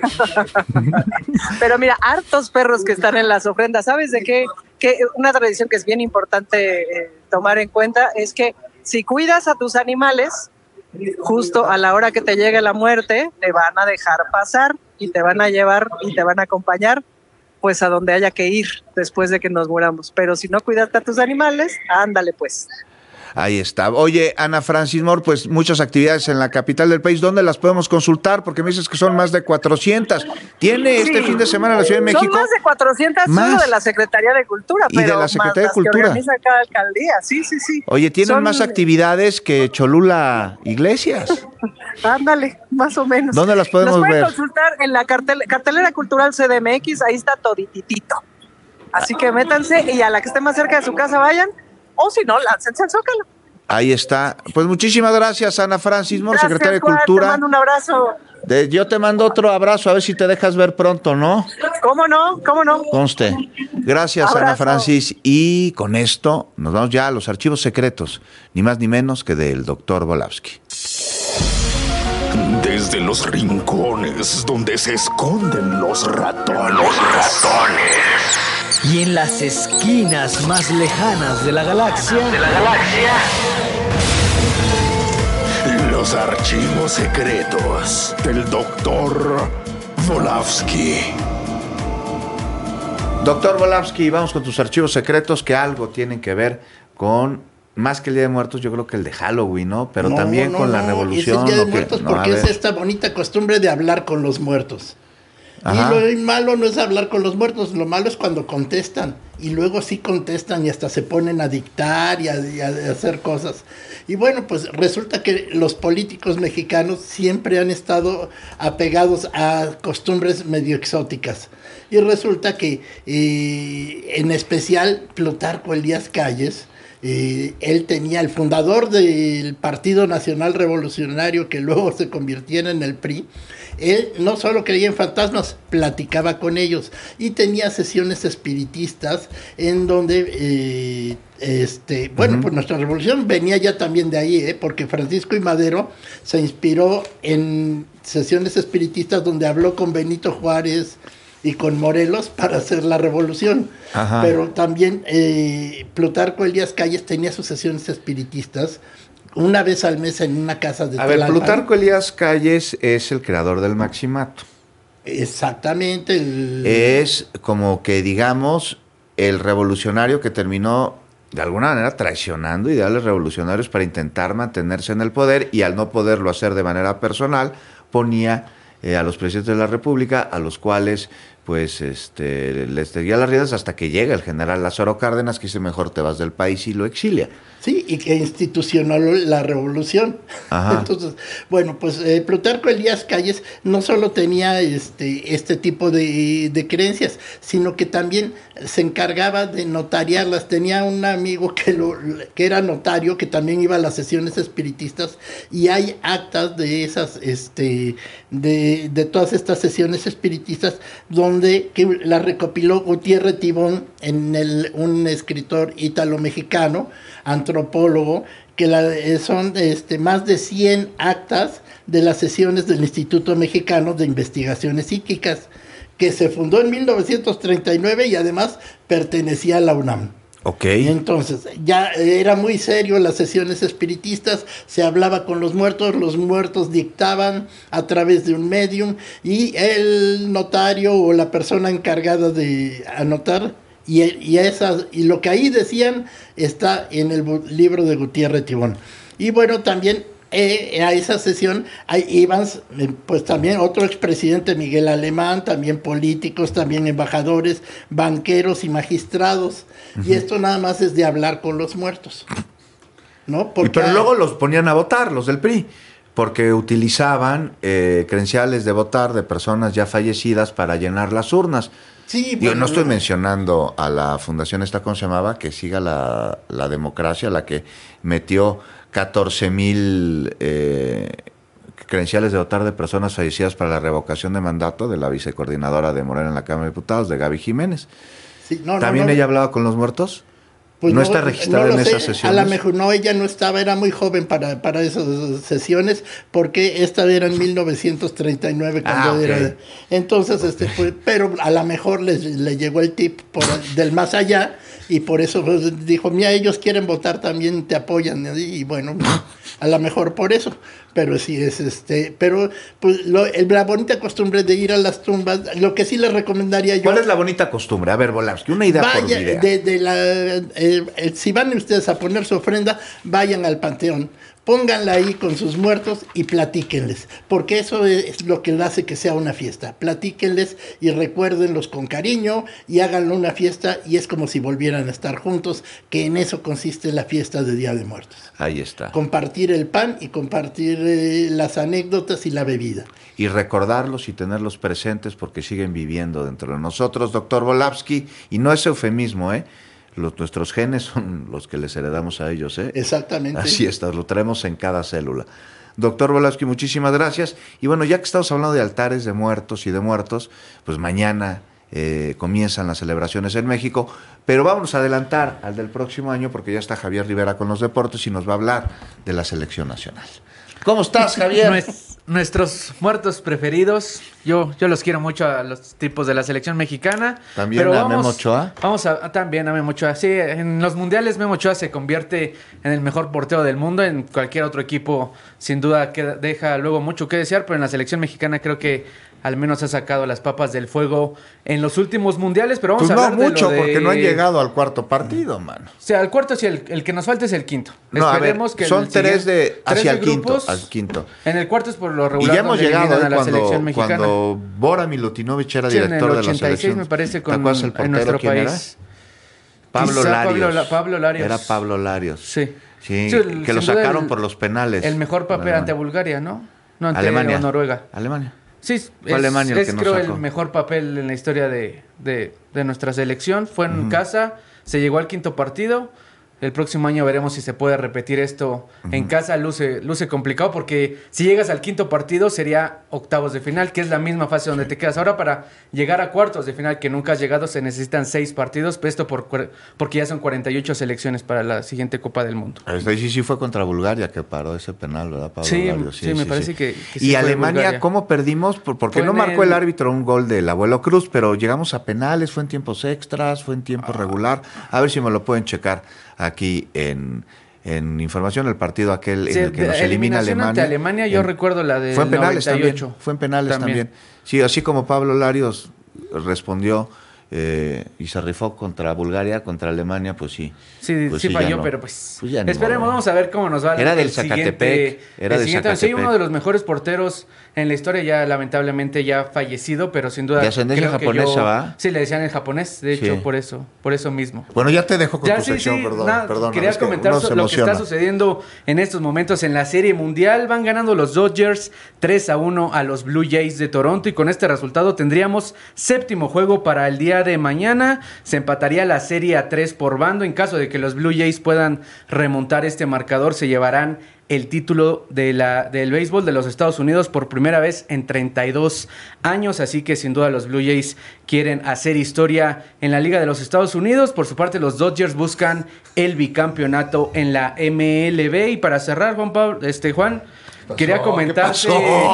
Pero mira, hartos perros que están en las ofrendas. ¿Sabes de qué? Que una tradición que es bien importante eh, tomar en cuenta es que si cuidas a tus animales, justo a la hora que te llegue la muerte, te van a dejar pasar y te van a llevar y te van a acompañar pues a donde haya que ir después de que nos muramos. Pero si no cuidaste a tus animales, ándale pues. Ahí está. Oye, Ana Francis Moore, pues muchas actividades en la capital del país. ¿Dónde las podemos consultar? Porque me dices que son más de cuatrocientas. ¿Tiene sí. este fin de semana la Ciudad de México? Son más de cuatrocientas ¿Más? Solo de la Secretaría de Cultura. Y pero de la Secretaría de más Cultura. Las que organiza cada alcaldía. Sí, sí, sí. Oye, ¿tienen son... más actividades que Cholula Iglesias? Ándale, más o menos. ¿Dónde las podemos ver? Las pueden ver? consultar en la cartel, cartelera cultural C D M X, ahí está todititito. Así que métanse y a la que esté más cerca de su casa vayan, o si no, láncense al Zócalo. Ahí está. Pues muchísimas gracias, Ana Francis Moore, Gracias, secretaria de Juan, Cultura. Te mando un abrazo. De, yo te mando otro abrazo, a ver si te dejas ver pronto, ¿no? ¿Cómo no? ¿Cómo no? Conste. Gracias, abrazo. Ana Francis. Y con esto nos vamos ya a los archivos secretos, ni más ni menos que del doctor Volavsky. Desde los rincones donde se esconden los ratones. Los ratones. Y en las esquinas más lejanas de la galaxia. De la galaxia. Los archivos secretos del doctor Volavsky. Doctor Volavsky, vamos con tus archivos secretos que algo tienen que ver con, más que el Día de Muertos, yo creo que el de Halloween, ¿no? Pero no, también no, con no, la revolución. Es el Día de ¿no? Muertos que, no, porque es esta bonita costumbre de hablar con los muertos. Ajá. Y lo malo no es hablar con los muertos, lo malo es cuando contestan. Y luego sí contestan y hasta se ponen a dictar y a, y a hacer cosas. Y bueno, pues resulta que los políticos mexicanos siempre han estado apegados a costumbres medio exóticas. Y resulta que eh, en especial Plutarco Elías Calles, eh, él tenía el fundador del Partido Nacional Revolucionario que luego se convirtiera en el P R I. Él no solo creía en fantasmas, platicaba con ellos y tenía sesiones espiritistas en donde, eh, este, bueno, uh-huh. pues nuestra revolución venía ya también de ahí, ¿eh? Porque Francisco I. Madero se inspiró en sesiones espiritistas donde habló con Benito Juárez y con Morelos para hacer la revolución. Ajá. Pero también eh, Plutarco Elías Calles tenía sus sesiones espiritistas una vez al mes en una casa de A ver, Plutarco Elías Calles es el creador del Maximato. Exactamente. El... Es como que, digamos, el revolucionario que terminó de alguna manera traicionando ideales revolucionarios para intentar mantenerse en el poder, y al no poderlo hacer de manera personal, ponía eh, a los presidentes de la República, a los cuales pues este les seguía las riendas hasta que llega el general Lázaro Cárdenas, que dice: mejor te vas del país, y lo exilia. Sí, y que institucionó la revolución. Ajá. Entonces, bueno, pues eh, Plutarco Elías Calles no solo tenía este, este tipo de, de creencias, sino que también se encargaba de notariarlas. Tenía un amigo que, lo, que era notario, que también iba a las sesiones espiritistas, y hay actas de esas, este, de, de todas estas sesiones espiritistas, donde que la recopiló Gutiérrez Tibón, en el, un escritor ítalo-mexicano, antropólogo, que la, eh, son este, más de cien actas de las sesiones del Instituto Mexicano de Investigaciones Psíquicas, que se fundó en mil novecientos treinta y nueve y además pertenecía a la UNAM. Ok. Entonces, ya era muy serio las sesiones espiritistas, se hablaba con los muertos, los muertos dictaban a través de un medium y el notario o la persona encargada de anotar, y, y, esas, y lo que ahí decían está en el libro de Gutiérrez Tibón. Y bueno, también eh, a esa sesión ahí iban, pues también otro expresidente, Miguel Alemán, también políticos, también embajadores, banqueros y magistrados. Uh-huh. Y esto nada más es de hablar con los muertos, ¿no? Porque y pero hay... luego los ponían a votar, los del P R I, porque utilizaban eh, credenciales de votar de personas ya fallecidas para llenar las urnas. Sí, bueno, yo no estoy no. mencionando a la fundación esta, ¿cómo se llamaba? Que siga la, la democracia, la que metió catorce mil eh, credenciales de votar de personas fallecidas para la revocación de mandato de la vicecoordinadora de Morena en la Cámara de Diputados, de Gaby Jiménez. Sí, no, ¿También no, no. ella hablaba con los muertos? Pues ¿No, no está registrada no en sé, esas sesiones? A lo mejor no, ella no estaba, era muy joven para, para esas sesiones, porque esta era en mil novecientos treinta y nueve cuando ah, okay. era. Entonces, okay. este fue, pero a lo mejor les, le llegó el tip por, del más allá, y por eso pues, dijo, mira, ellos quieren votar también, te apoyan, y bueno, a lo mejor por eso. Pero sí es este, pero pues lo, el, la bonita costumbre de ir a las tumbas, lo que sí les recomendaría yo. ¿Cuál es la bonita costumbre? A ver, Volavsky, una idea vaya, por idea. De, de la, eh, eh, si van ustedes a poner su ofrenda, vayan al panteón, pónganla ahí con sus muertos y platíquenles, porque eso es lo que hace que sea una fiesta. Platíquenles y recuérdenlos con cariño y háganlo una fiesta, y es como si volvieran a estar juntos, que en eso consiste la fiesta de Día de Muertos. Ahí está. Compartir el pan y compartir eh, las anécdotas y la bebida. Y recordarlos y tenerlos presentes porque siguen viviendo dentro de nosotros, doctor Volavsky, y no es eufemismo, ¿eh? Los, nuestros genes son los que les heredamos a ellos, ¿eh? Exactamente. Así está, lo traemos en cada célula. Doctor Volavsky, muchísimas gracias. Y bueno, ya que estamos hablando de altares de muertos y de muertos, pues mañana eh, comienzan las celebraciones en México, pero vamos a adelantar al del próximo año porque ya está Javier Rivera con los deportes y nos va a hablar de la selección nacional. ¿Cómo estás, Javier? Nues, nuestros muertos preferidos, yo, yo los quiero mucho a los tipos de la selección mexicana. ¿También pero a vamos, Memo Ochoa? Vamos a, también a Memo Ochoa. Sí, en los mundiales Memo Ochoa se convierte en el mejor portero del mundo. En cualquier otro equipo, sin duda, que deja luego mucho que desear, pero en la selección mexicana creo que al menos ha sacado las papas del fuego en los últimos mundiales. Pero vamos pues a hablar no mucho, de lo de... porque no han llegado al cuarto partido, mano. O sea, al cuarto sí, el, el que nos falta es el quinto. No, Esperemos a ver, que son el tres siguiente, de hacia tres el quinto, grupos, al quinto. En el cuarto es por lo regular. Y ya hemos llegado eh, a la cuando, selección mexicana. cuando Bora Milutinovic era sí, director en el de la selección. me parece, con, ¿Te acuerdas el portero en nuestro quién país? Era? Pablo Quizá Larios. Pablo, Pablo Larios. Era Pablo Larios. Sí. Sí, sí el, que lo sacaron el, por los penales. El mejor papel ante Bulgaria, ¿no? No ante Alemania. Noruega. Alemania. Sí, es, Alemania el es que nos creo sacó. el mejor papel en la historia de, de, de nuestra selección. Fue en uh-huh. casa, se llegó al quinto partido. El próximo año veremos si se puede repetir esto uh-huh. en casa. Luce, luce complicado porque si llegas al quinto partido sería octavos de final, que es la misma fase donde te quedas. Ahora para llegar a cuartos de final, que nunca has llegado, se necesitan seis partidos. Esto por, porque ya son cuarenta y ocho selecciones para la siguiente Copa del Mundo. Sí, sí, sí fue contra Bulgaria que paró ese penal, ¿verdad, Pablo? Sí, Larios? sí, sí, me sí, parece sí. que, que sí. ¿Y Alemania cómo perdimos? Porque fue no marcó el... el árbitro un gol del Abuelo Cruz, pero llegamos a penales, fue en tiempos extras, fue en tiempo ah. regular. A ver si me lo pueden checar aquí en, en información, el partido aquel sí, en el que nos elimina Alemania. Ante Alemania, yo en, recuerdo la de fue en penales noventa y ocho. También, fue en penales también. también. Sí, así como Pablo Larios respondió eh, y se rifó contra Bulgaria, contra Alemania, pues sí. Sí, pues sí, sí falló, no, pero pues, pues esperemos, modo. vamos a ver cómo nos va. Era el del Zacatepec. Era del siguiente, Zacatepec. Sí, uno de los mejores porteros en la historia, ya lamentablemente ya fallecido, pero sin duda. ¿De ascendencia japonesa, yo, va? Sí, le decían en japonés, de hecho, sí. por eso, por eso mismo. Bueno, ya te dejo con ya, tu sí, sección, sí, perdón. Nada, perdón quería es comentar que lo que está sucediendo en estos momentos en la Serie Mundial. Van ganando los Dodgers tres a uno a los Blue Jays de Toronto, y con este resultado tendríamos séptimo juego para el día de mañana. Se empataría la serie a tres por bando. En caso de que los Blue Jays puedan remontar este marcador, se llevarán el título de la, del béisbol de los Estados Unidos por primera vez en treinta y dos años, así que sin duda los Blue Jays quieren hacer historia en la Liga de los Estados Unidos. Por su parte, los Dodgers buscan el bicampeonato en la M L B. Y para cerrar, Juan Pablo, este Juan, pasó? quería comentarte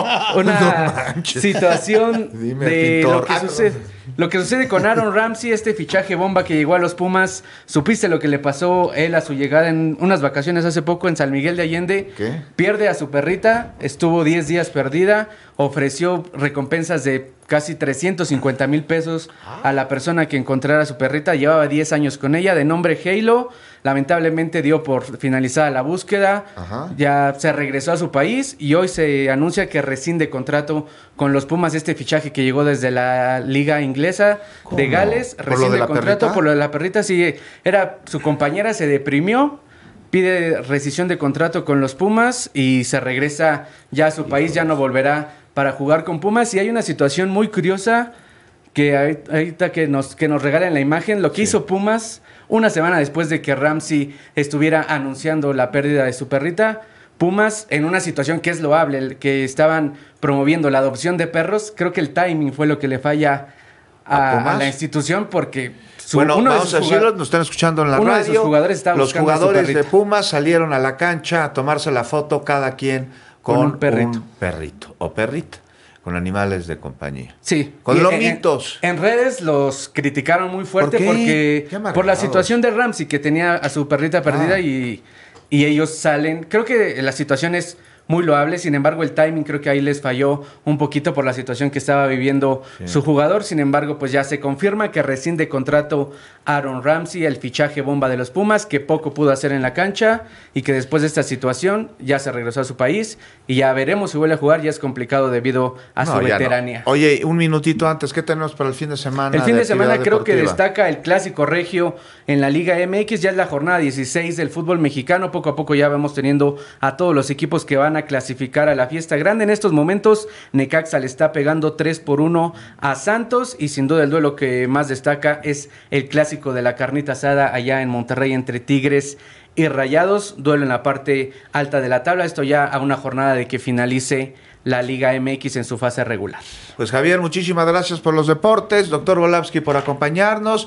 una no situación Dime, de pintor. lo que sucede. Lo que sucede con Aaron Ramsey, este fichaje bomba que llegó a los Pumas. ¿Supiste lo que le pasó él a su llegada en unas vacaciones hace poco en San Miguel de Allende? ¿Qué? Pierde a su perrita, estuvo diez días perdida, ofreció recompensas de casi trescientos cincuenta mil pesos a la persona que encontrara a su perrita. Llevaba diez años con ella, de nombre Halo. Lamentablemente dio por finalizada la búsqueda. Ajá. Ya se regresó a su país y hoy se anuncia que rescinde contrato con los Pumas. Este fichaje que llegó desde la liga inglesa ¿Cómo? de Gales, ¿Por rescinde lo de la contrato perrita? por lo de la perrita. Sí, era su compañera, se deprimió, pide rescisión de contrato con los Pumas y se regresa ya a su país, ya no volverá para jugar con Pumas. Y hay una situación muy curiosa que ahorita que nos, que nos regalen la imagen, lo que sí. hizo Pumas una semana después de que Ramsey estuviera anunciando la pérdida de su perrita. Pumas, en una situación que es loable, que estaban promoviendo la adopción de perros, creo que el timing fue lo que le falla a, ¿A, a la institución, porque su, bueno, uno vamos de a decirlo, nos están escuchando en la uno radio. De sus jugadores estaba Los buscando jugadores a su de Pumas salieron a la cancha a tomarse la foto cada quien con, con un, perrito. un perrito o perrita, con animales de compañía. Sí. Con y lomitos. En, en redes los criticaron muy fuerte ¿Por qué? porque por la situación de Ramsey, que tenía a su perrita perdida ah. y, y ellos salen. Creo que la situación es muy loable, sin embargo el timing creo que ahí les falló un poquito por la situación que estaba viviendo sí. su jugador. Sin embargo, pues ya se confirma que rescinde contrato Aaron Ramsey, el fichaje bomba de los Pumas, que poco pudo hacer en la cancha y que después de esta situación ya se regresó a su país y ya veremos si vuelve a jugar. Ya es complicado debido a no, su veteranía. No. Oye, un minutito antes, ¿qué tenemos para el fin de semana? El fin de, de semana creo deportiva? que destaca el Clásico Regio en la Liga M X. Ya es la jornada dieciséis del fútbol mexicano. Poco a poco ya vamos teniendo a todos los equipos que van a clasificar a la fiesta grande. En estos momentos Necaxa le está pegando tres por uno a Santos y sin duda el duelo que más destaca es el clásico de la carnita asada allá en Monterrey entre Tigres y Rayados. Duelo en la parte alta de la tabla. Esto ya a una jornada de que finalice la Liga M X en su fase regular. Pues Javier, muchísimas gracias por los deportes. Doctor Volavsky por acompañarnos.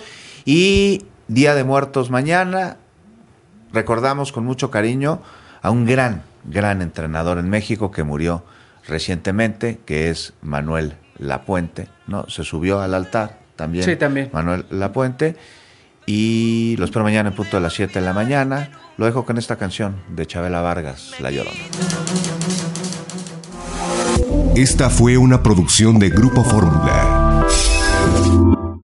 Y Día de Muertos mañana. Recordamos con mucho cariño a un gran gran entrenador en México que murió recientemente, que es Manuel Lapuente, ¿no? Se subió al altar también, sí, también. Manuel Lapuente, y lo espero mañana en punto de las siete de la mañana. Lo dejo con esta canción de Chabela Vargas, La Llorona. Esta fue una producción de Grupo Fórmula.